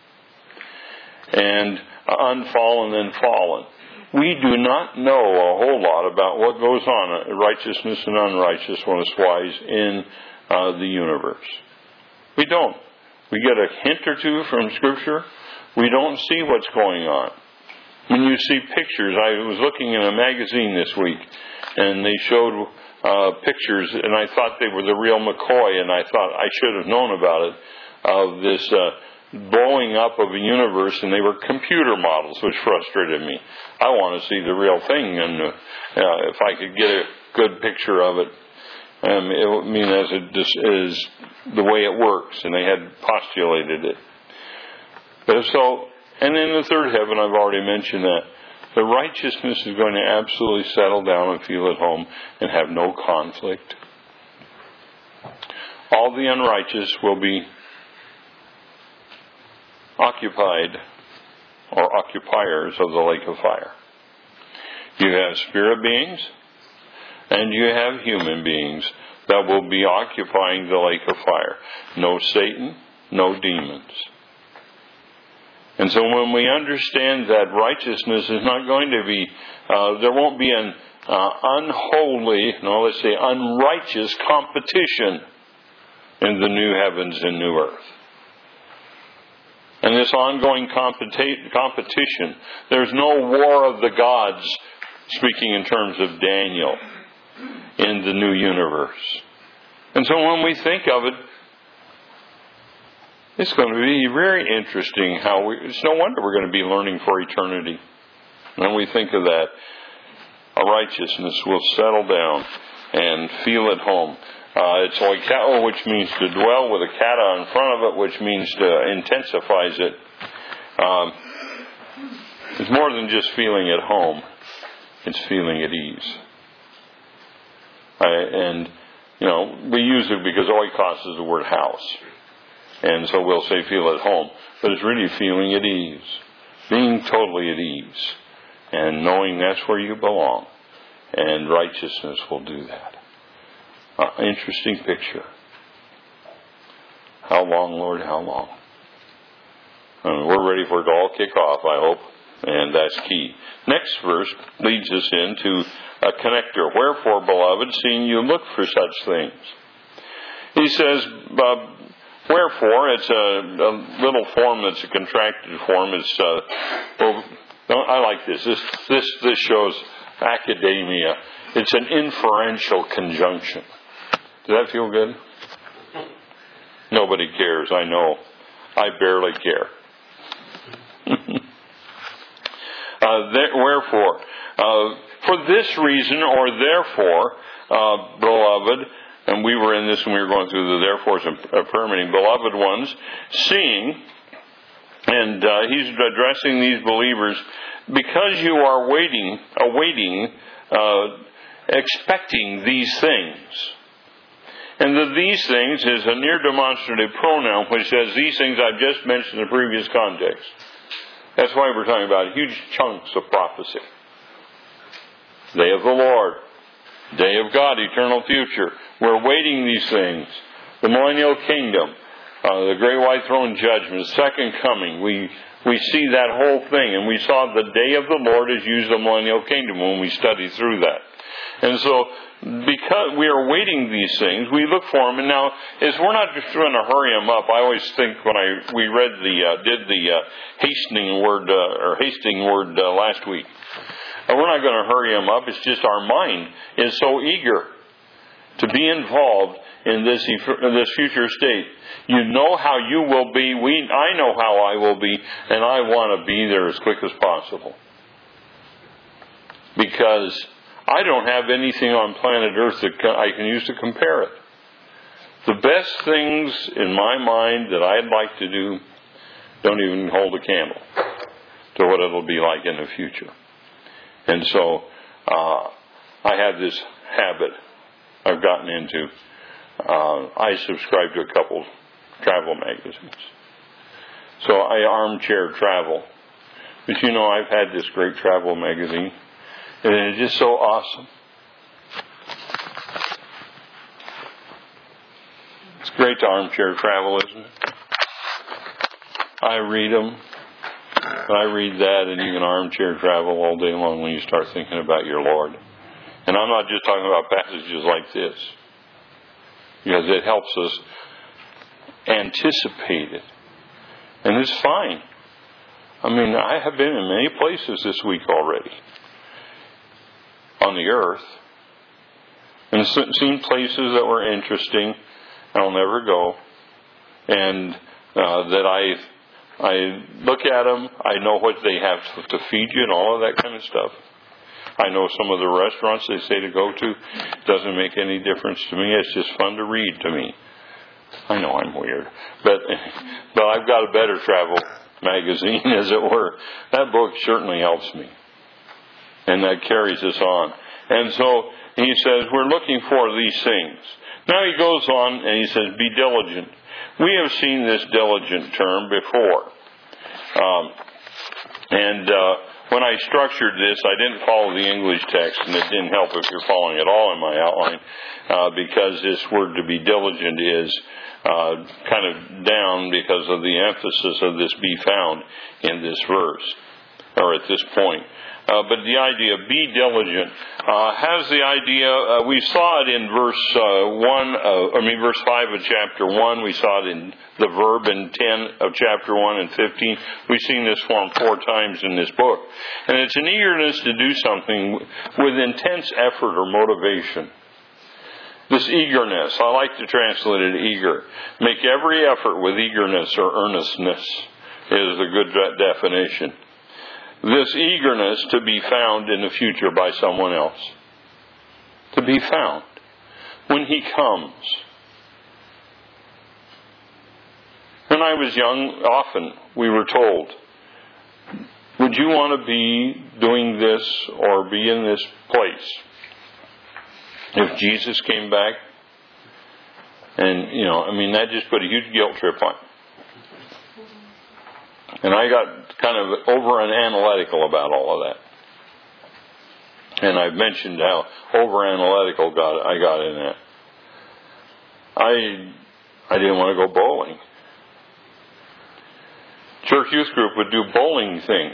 and unfallen and fallen. We do not know a whole lot about what goes on, righteousness and unrighteousness wise, in uh, the universe. We don't. We get a hint or two from Scripture. We don't see what's going on. When you see pictures, I was looking in a magazine this week, and they showed uh, pictures, and I thought they were the real McCoy, and I thought I should have known about it, of this uh, blowing up of a universe, and they were computer models, which frustrated me. I want to see the real thing, and uh, uh, if I could get a good picture of it, um, it would mean as it just is the way it works, and they had postulated it. But so, and in the third heaven, I've already mentioned that the righteousness is going to absolutely settle down and feel at home and have no conflict. All the unrighteous will be occupied or occupiers of the lake of fire. You have spirit beings and you have human beings that will be occupying the lake of fire. No Satan, no demons. And so when we understand that righteousness is not going to be, uh, there won't be an uh, unholy, no, let's say unrighteous competition in the new heavens and new earth. And this ongoing competi- competition, there's no war of the gods, speaking in terms of Daniel, in the new universe. And so when we think of it, it's going to be very interesting how we, it's no wonder we're going to be learning for eternity. When we think of that, our righteousness will settle down and feel at home. Uh, it's oikao, which means to dwell, with a kata in front of it, which means to intensifies it. Um, it's more than just feeling at home. It's feeling at ease. I, and, you know, we use it because oikos is the word house. And so we'll say feel at home. But it's really feeling at ease. Being totally at ease. And knowing that's where you belong. And righteousness will do that. Uh, interesting picture. How long, Lord, how long? Uh, we're ready for it to all kick off, I hope. And that's key. Next verse leads us into a connector. Wherefore, beloved, seeing you look for such things. He says, uh, wherefore, it's a, a little form that's a contracted form. It's, uh, well, I like this. This, this, this shows academia. It's an inferential conjunction. Does that feel good? Nobody cares, I know. I barely care. uh, there, wherefore, uh, for this reason or therefore, uh, beloved, and we were in this when we were going through the therefores of prayer meeting, beloved ones, seeing, and uh, he's addressing these believers, because you are waiting, awaiting, uh, expecting these things. And the these things is a near demonstrative pronoun which says these things I've just mentioned in the previous context. That's why we're talking about huge chunks of prophecy. Day of the Lord. Day of God, eternal future. We're waiting these things. The millennial kingdom. Uh, the great white throne judgment. The second coming. We we see that whole thing. And we saw the day of the Lord is used the millennial kingdom when we studied through that. And so, because we are waiting these things, we look for them. And now, is we're not just trying to hurry them up. I always think when I we read the uh, did the uh, hastening word uh, or hasting word uh, last week. And we're not going to hurry them up. It's just our mind is so eager to be involved in this in this future state. You know how you will be. We I know how I will be, and I want to be there as quick as possible because I don't have anything on planet Earth that I can use to compare it. The best things in my mind that I'd like to do don't even hold a candle to what it'll be like in the future. And so uh, I have this habit I've gotten into. Uh, I subscribe to a couple travel magazines. So I armchair travel. But you know, I've had this great travel magazine. And it's just so awesome. It's great to armchair travel, isn't it? I read them. I read that, and you can armchair travel all day long when you start thinking about your Lord. And I'm not just talking about passages like this, because it helps us anticipate it. And it's fine. I mean, I have been in many places this week already on the earth, and seen places that were interesting. I'll never go, and uh, that I I look at them. I know what they have to, to feed you and all of that kind of stuff. I know some of the restaurants they say to go to. It doesn't make any difference to me. It's just fun to read to me. I know I'm weird, but but I've got a better travel magazine, as it were. That book certainly helps me. And that carries us on. And so he says, we're looking for these things. Now he goes on and he says, be diligent. We have seen this diligent term before. Um, and uh, when I structured this, I didn't follow the English text, and it didn't help if you're following at all in my outline, uh, because this word to be diligent is uh, kind of down because of the emphasis of this be found in this verse, or at this point. Uh, but the idea of be diligent uh, has the idea, uh, we saw it in verse uh, one, uh, I mean verse five of chapter one, we saw it in the verb in ten of chapter one and fifteen. We've seen this form four times in this book. And it's an eagerness to do something with intense effort or motivation. This eagerness, I like to translate it eager. Make every effort with eagerness or earnestness is a good de- definition. This eagerness to be found in the future by someone else. To be found when He comes. When I was young, often we were told, would you want to be doing this or be in this place if Jesus came back? And, you know, I mean, that just put a huge guilt trip on. And I got kind of over and analytical about all of that. And I've mentioned how over analytical got I got in that. I I didn't want to go bowling. Church youth group would do bowling things,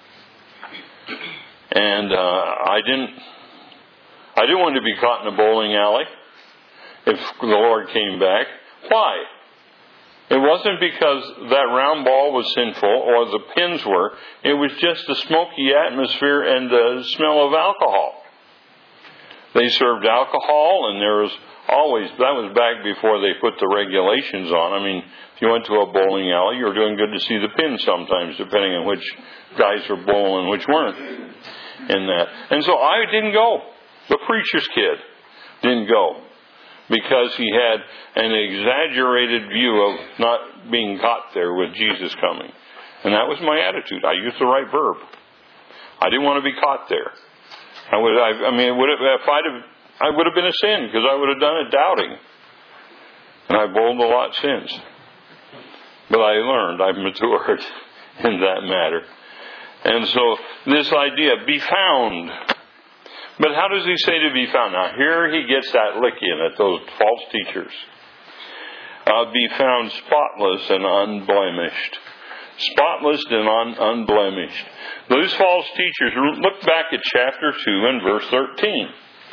and uh, I didn't. I didn't want to be caught in a bowling alley if the Lord came back. Why? It wasn't because that round ball was sinful or the pins were. It was just the smoky atmosphere and the smell of alcohol. They served alcohol, and there was always, that was back before they put the regulations on. I mean, if you went to a bowling alley, you were doing good to see the pins sometimes, depending on which guys were bowling and which weren't in that. And so I didn't go. The preacher's kid didn't go because he had an exaggerated view of not being caught there with Jesus coming. And that was my attitude. I used the right verb. I didn't want to be caught there. I would. I, I mean, it would have, if I'd have, I would have been a sin because I would have done it doubting. And I bowled a lot since. But I learned. I've matured in that matter. And so this idea, be found. But how does he say to be found? Now here he gets that licking at those false teachers. Uh, be found spotless and unblemished. Spotless and un- unblemished. Those false teachers, look back at chapter two and verse thirteen.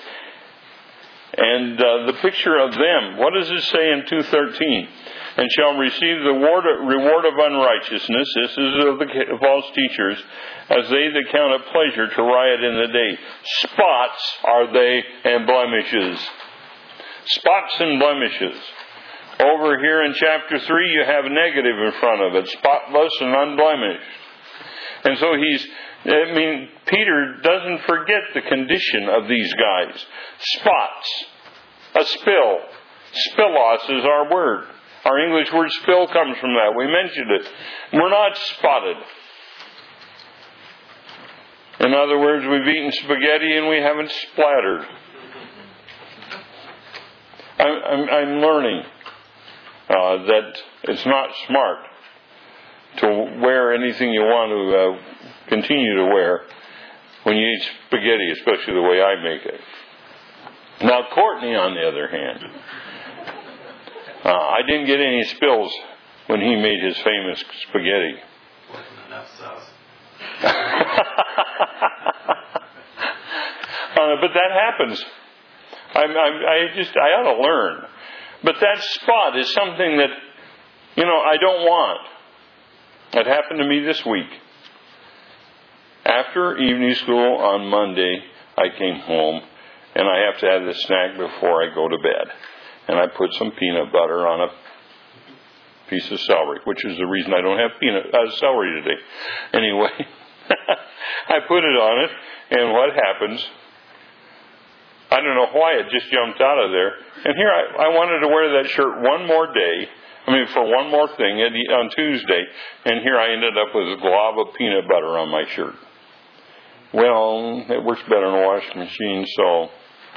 And uh, the picture of them, what does it say in two thirteen? And shall receive the reward of unrighteousness, this is of the false teachers, as they that count it pleasure to riot in the day. Spots are they and blemishes. Spots and blemishes. Over here in chapter three, you have a negative in front of it, spotless and unblemished. And so he's, I mean, Peter doesn't forget the condition of these guys. Spots. A spill. Spillos is our word. Our English word spill comes from that. We mentioned it. We're not spotted. In other words, we've eaten spaghetti and we haven't splattered. I'm, I'm, I'm learning uh, that it's not smart to wear anything you want to uh, continue to wear when you eat spaghetti, especially the way I make it. Now, Courtney, on the other hand, uh, I didn't get any spills when he made his famous spaghetti. Wasn't enough sauce. uh, but that happens. I'm, I'm, I just, I ought to learn. But that spot is something that, you know, I don't want. It happened to me this week. After evening school on Monday, I came home, and I have to have this snack before I go to bed. And I put some peanut butter on a piece of celery, which is the reason I don't have peanut uh, celery today. Anyway, I put it on it, and what happens? I don't know why it just jumped out of there. And here I, I wanted to wear that shirt one more day. I mean, for one more thing on Tuesday, and here I ended up with a glob of peanut butter on my shirt. Well, it works better in a washing machine, so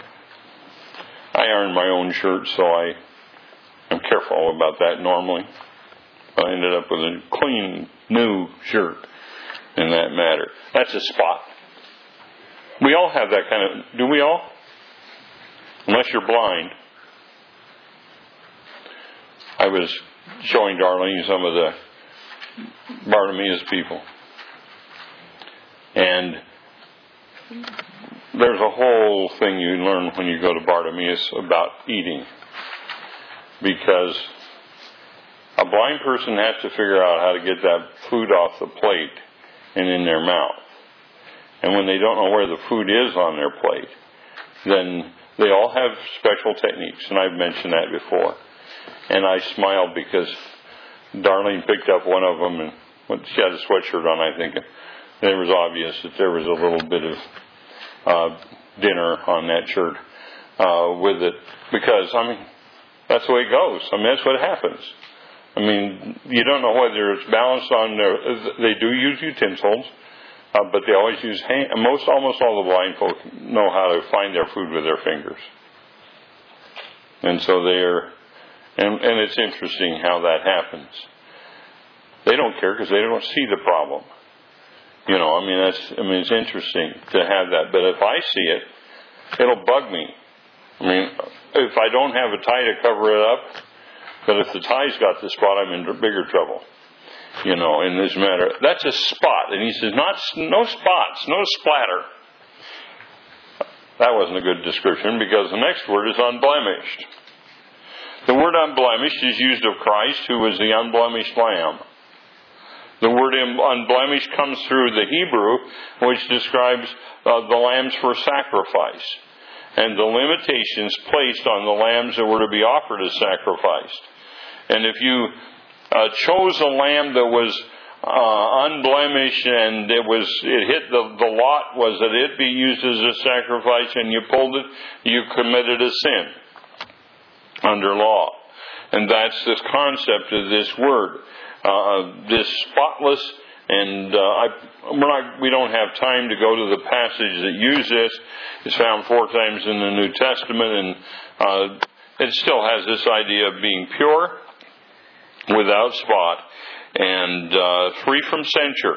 I iron my own shirt, so I am careful about that normally. I ended up with a clean, new shirt in that matter. That's a spot. We all have that kind of... Do we all? Unless you're blind. I was showing Darlene some of the Bartimaeus people. And there's a whole thing you learn when you go to Bartimaeus about eating. Because a blind person has to figure out how to get that food off the plate and in their mouth. And when they don't know where the food is on their plate, then They all have special techniques, and I've mentioned that before. And I smiled because Darlene picked up one of them, and when she had a sweatshirt on, I think, and it was obvious that there was a little bit of uh, dinner on that shirt uh, with it. Because, I mean, that's the way it goes. I mean, that's what happens. I mean, you don't know whether it's balanced on their... They do use utensils, uh, but they always use hand... Most, almost all the blind folk know how to find their food with their fingers. And so they're... And, and it's interesting how that happens. They don't care because they don't see the problem. You know, I mean, that's... I mean, it's interesting to have that. But if I see it, it'll bug me. I mean, if I don't have a tie to cover it up... But if the tie's got the spot, I'm in bigger trouble. You know, in this matter. That's a spot. And he says, not no spots, no splatter. That wasn't a good description because the next word is unblemished. The word unblemished is used of Christ, who was the unblemished lamb. The word unblemished comes through the Hebrew, which describes uh, the lambs for sacrifice, and the limitations placed on the lambs that were to be offered as sacrificed. And if you uh, chose a lamb that was uh, unblemished and it was it hit the, the lot was that it be used as a sacrifice, and you pulled it, you committed a sin under law. And that's the concept of this word, uh, this spotless. And uh, I, we're not, we don't have time to go to the passage that uses this. It's found four times in the New Testament, and uh, it still has this idea of being pure, without spot, and uh, free from censure.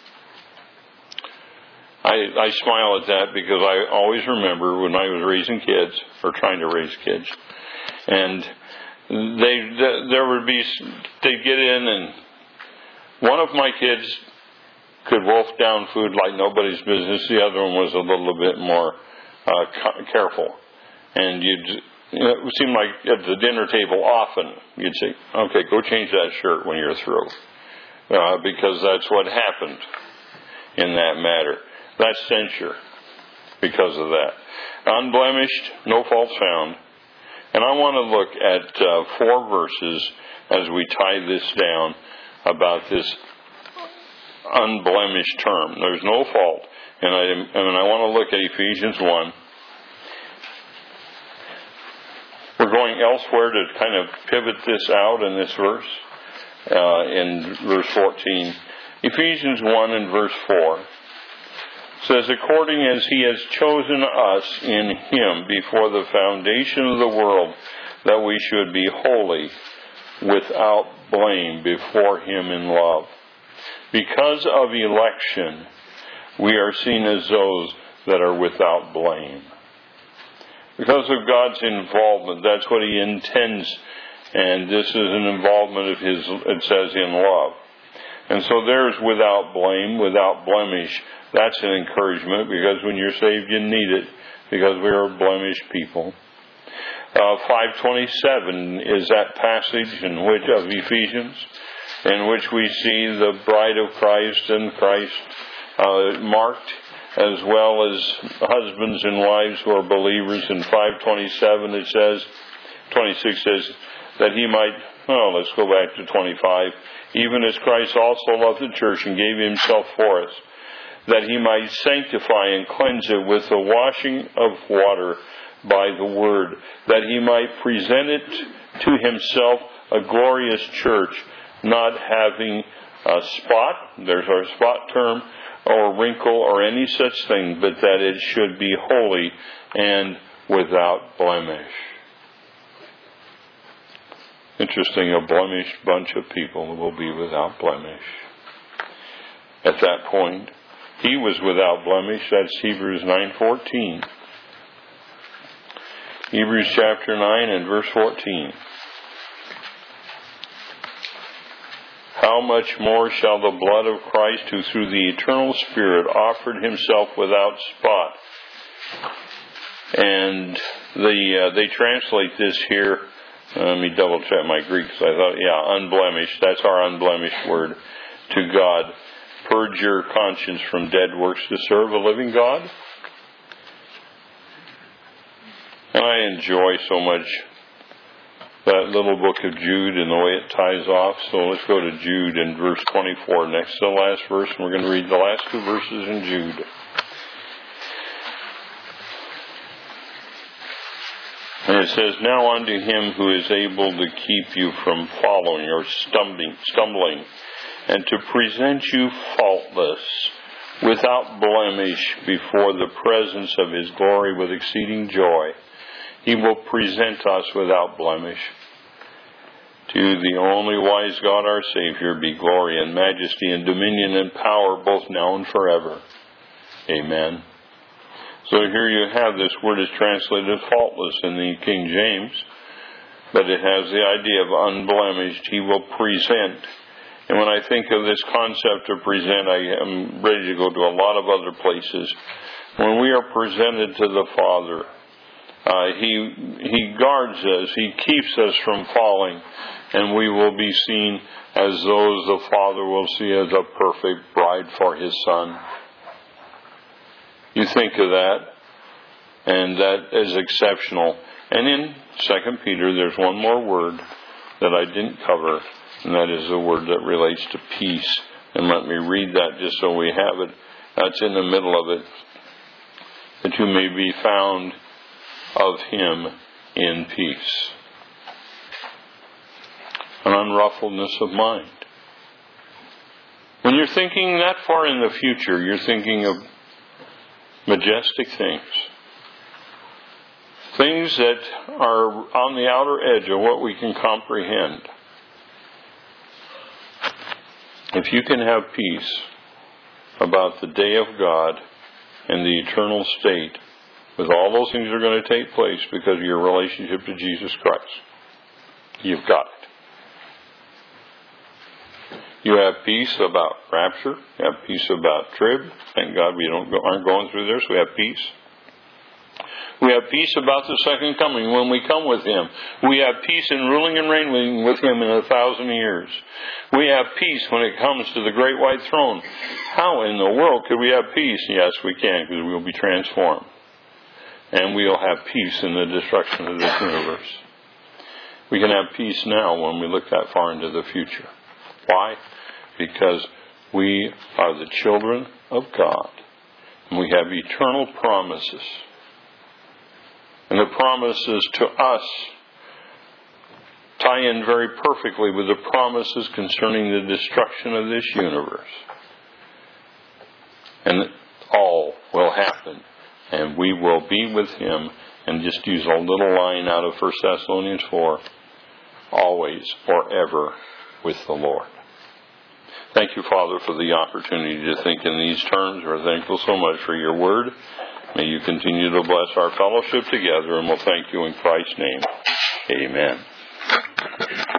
I, I smile at that because I always remember when I was raising kids, or trying to raise kids, and they there would be, they'd get in, and one of my kids could wolf down food like nobody's business. The other one was a little bit more uh, careful. And you'd, you know, it seemed like at the dinner table often you'd say, okay, go change that shirt when you're through. Uh, because that's what happened in that matter. That's censure because of that. Unblemished, no fault found. And I want to look at uh, four verses as we tie this down about this unblemished term. There's no fault. And I, and I want to look at Ephesians one. We're going elsewhere to kind of pivot this out in this verse, uh, in verse fourteen. Ephesians one and verse four says, according as he has chosen us in him before the foundation of the world, that we should be holy, without blame before him in love. Because of election, we are seen as those that are without blame. Because of God's involvement, that's what he intends. And this is an involvement of his, it says, in love. And so there's without blame, without blemish. That's an encouragement, because when you're saved, you need it, because we are blemished people. Uh, five twenty-seven is that passage in which of Ephesians, in which we see the bride of Christ and Christ uh, marked, as well as husbands and wives who are believers. In five twenty-seven it says, twenty-six says, that he might, oh, let's go back to twenty-five, even as Christ also loved the church and gave himself for us, that he might sanctify and cleanse it with the washing of water by the word, that he might present it to himself a glorious church, not having a spot, there's our spot term, or wrinkle or any such thing, but that it should be holy and without blemish. Interesting, a blemished bunch of people will be without blemish. At that point, he was without blemish. That's Hebrews nine fourteen. Hebrews chapter nine and verse fourteen. How much more shall the blood of Christ, who through the eternal Spirit offered himself without spot. And the uh, they translate this here. Uh, let me double check my Greek, because I thought, yeah, unblemished. That's our unblemished word to God. Purge your conscience from dead works to serve a living God. And I enjoy so much that little book of Jude and the way it ties off. So let's go to Jude in verse twenty-four, next to the last verse, and we're going to read the last two verses in Jude. And it says, "Now unto him who is able to keep you from following or stumbling, stumbling, and to present you faultless, without blemish, before the presence of his glory with exceeding joy. He will present us without blemish. To the only wise God our Savior be glory and majesty and dominion and power both now and forever. Amen." So here you have, this word is translated faultless in the King James, but it has the idea of unblemished. He will present. And when I think of this concept of present, I am ready to go to a lot of other places. When we are presented to the Father, uh, He He guards us, He keeps us from falling, and we will be seen as those the Father will see as a perfect bride for His Son. You think of that, and that is exceptional. And in Second Peter, there's one more word that I didn't cover, and that is the word that relates to peace. And let me read that just so we have it. That's in the middle of it. "That you may be found of Him in peace." An unruffledness of mind. When you're thinking that far in the future, you're thinking of majestic things. Things that are on the outer edge of what we can comprehend. If you can have peace about the day of God and the eternal state, with all those things that are going to take place because of your relationship to Jesus Christ, you've got it. You have peace about rapture. You have peace about trib. Thank God we don't go, aren't going through there, so we have peace. We have peace about the second coming when we come with Him. We have peace in ruling and reigning with Him in a thousand years. We have peace when it comes to the great white throne. How in the world could we have peace? Yes, we can, because we will be transformed. And we will have peace in the destruction of this universe. We can have peace now when we look that far into the future. Why? Because we are the children of God. And we have eternal promises. And the promises to us tie in very perfectly with the promises concerning the destruction of this universe. And all will happen. And we will be with Him. And just use a little line out of First Thessalonians four. Always, forever, with the Lord. Thank you, Father, for the opportunity to think in these terms. We're thankful so much for your word. May you continue to bless our fellowship together, and we'll thank you in Christ's name. Amen.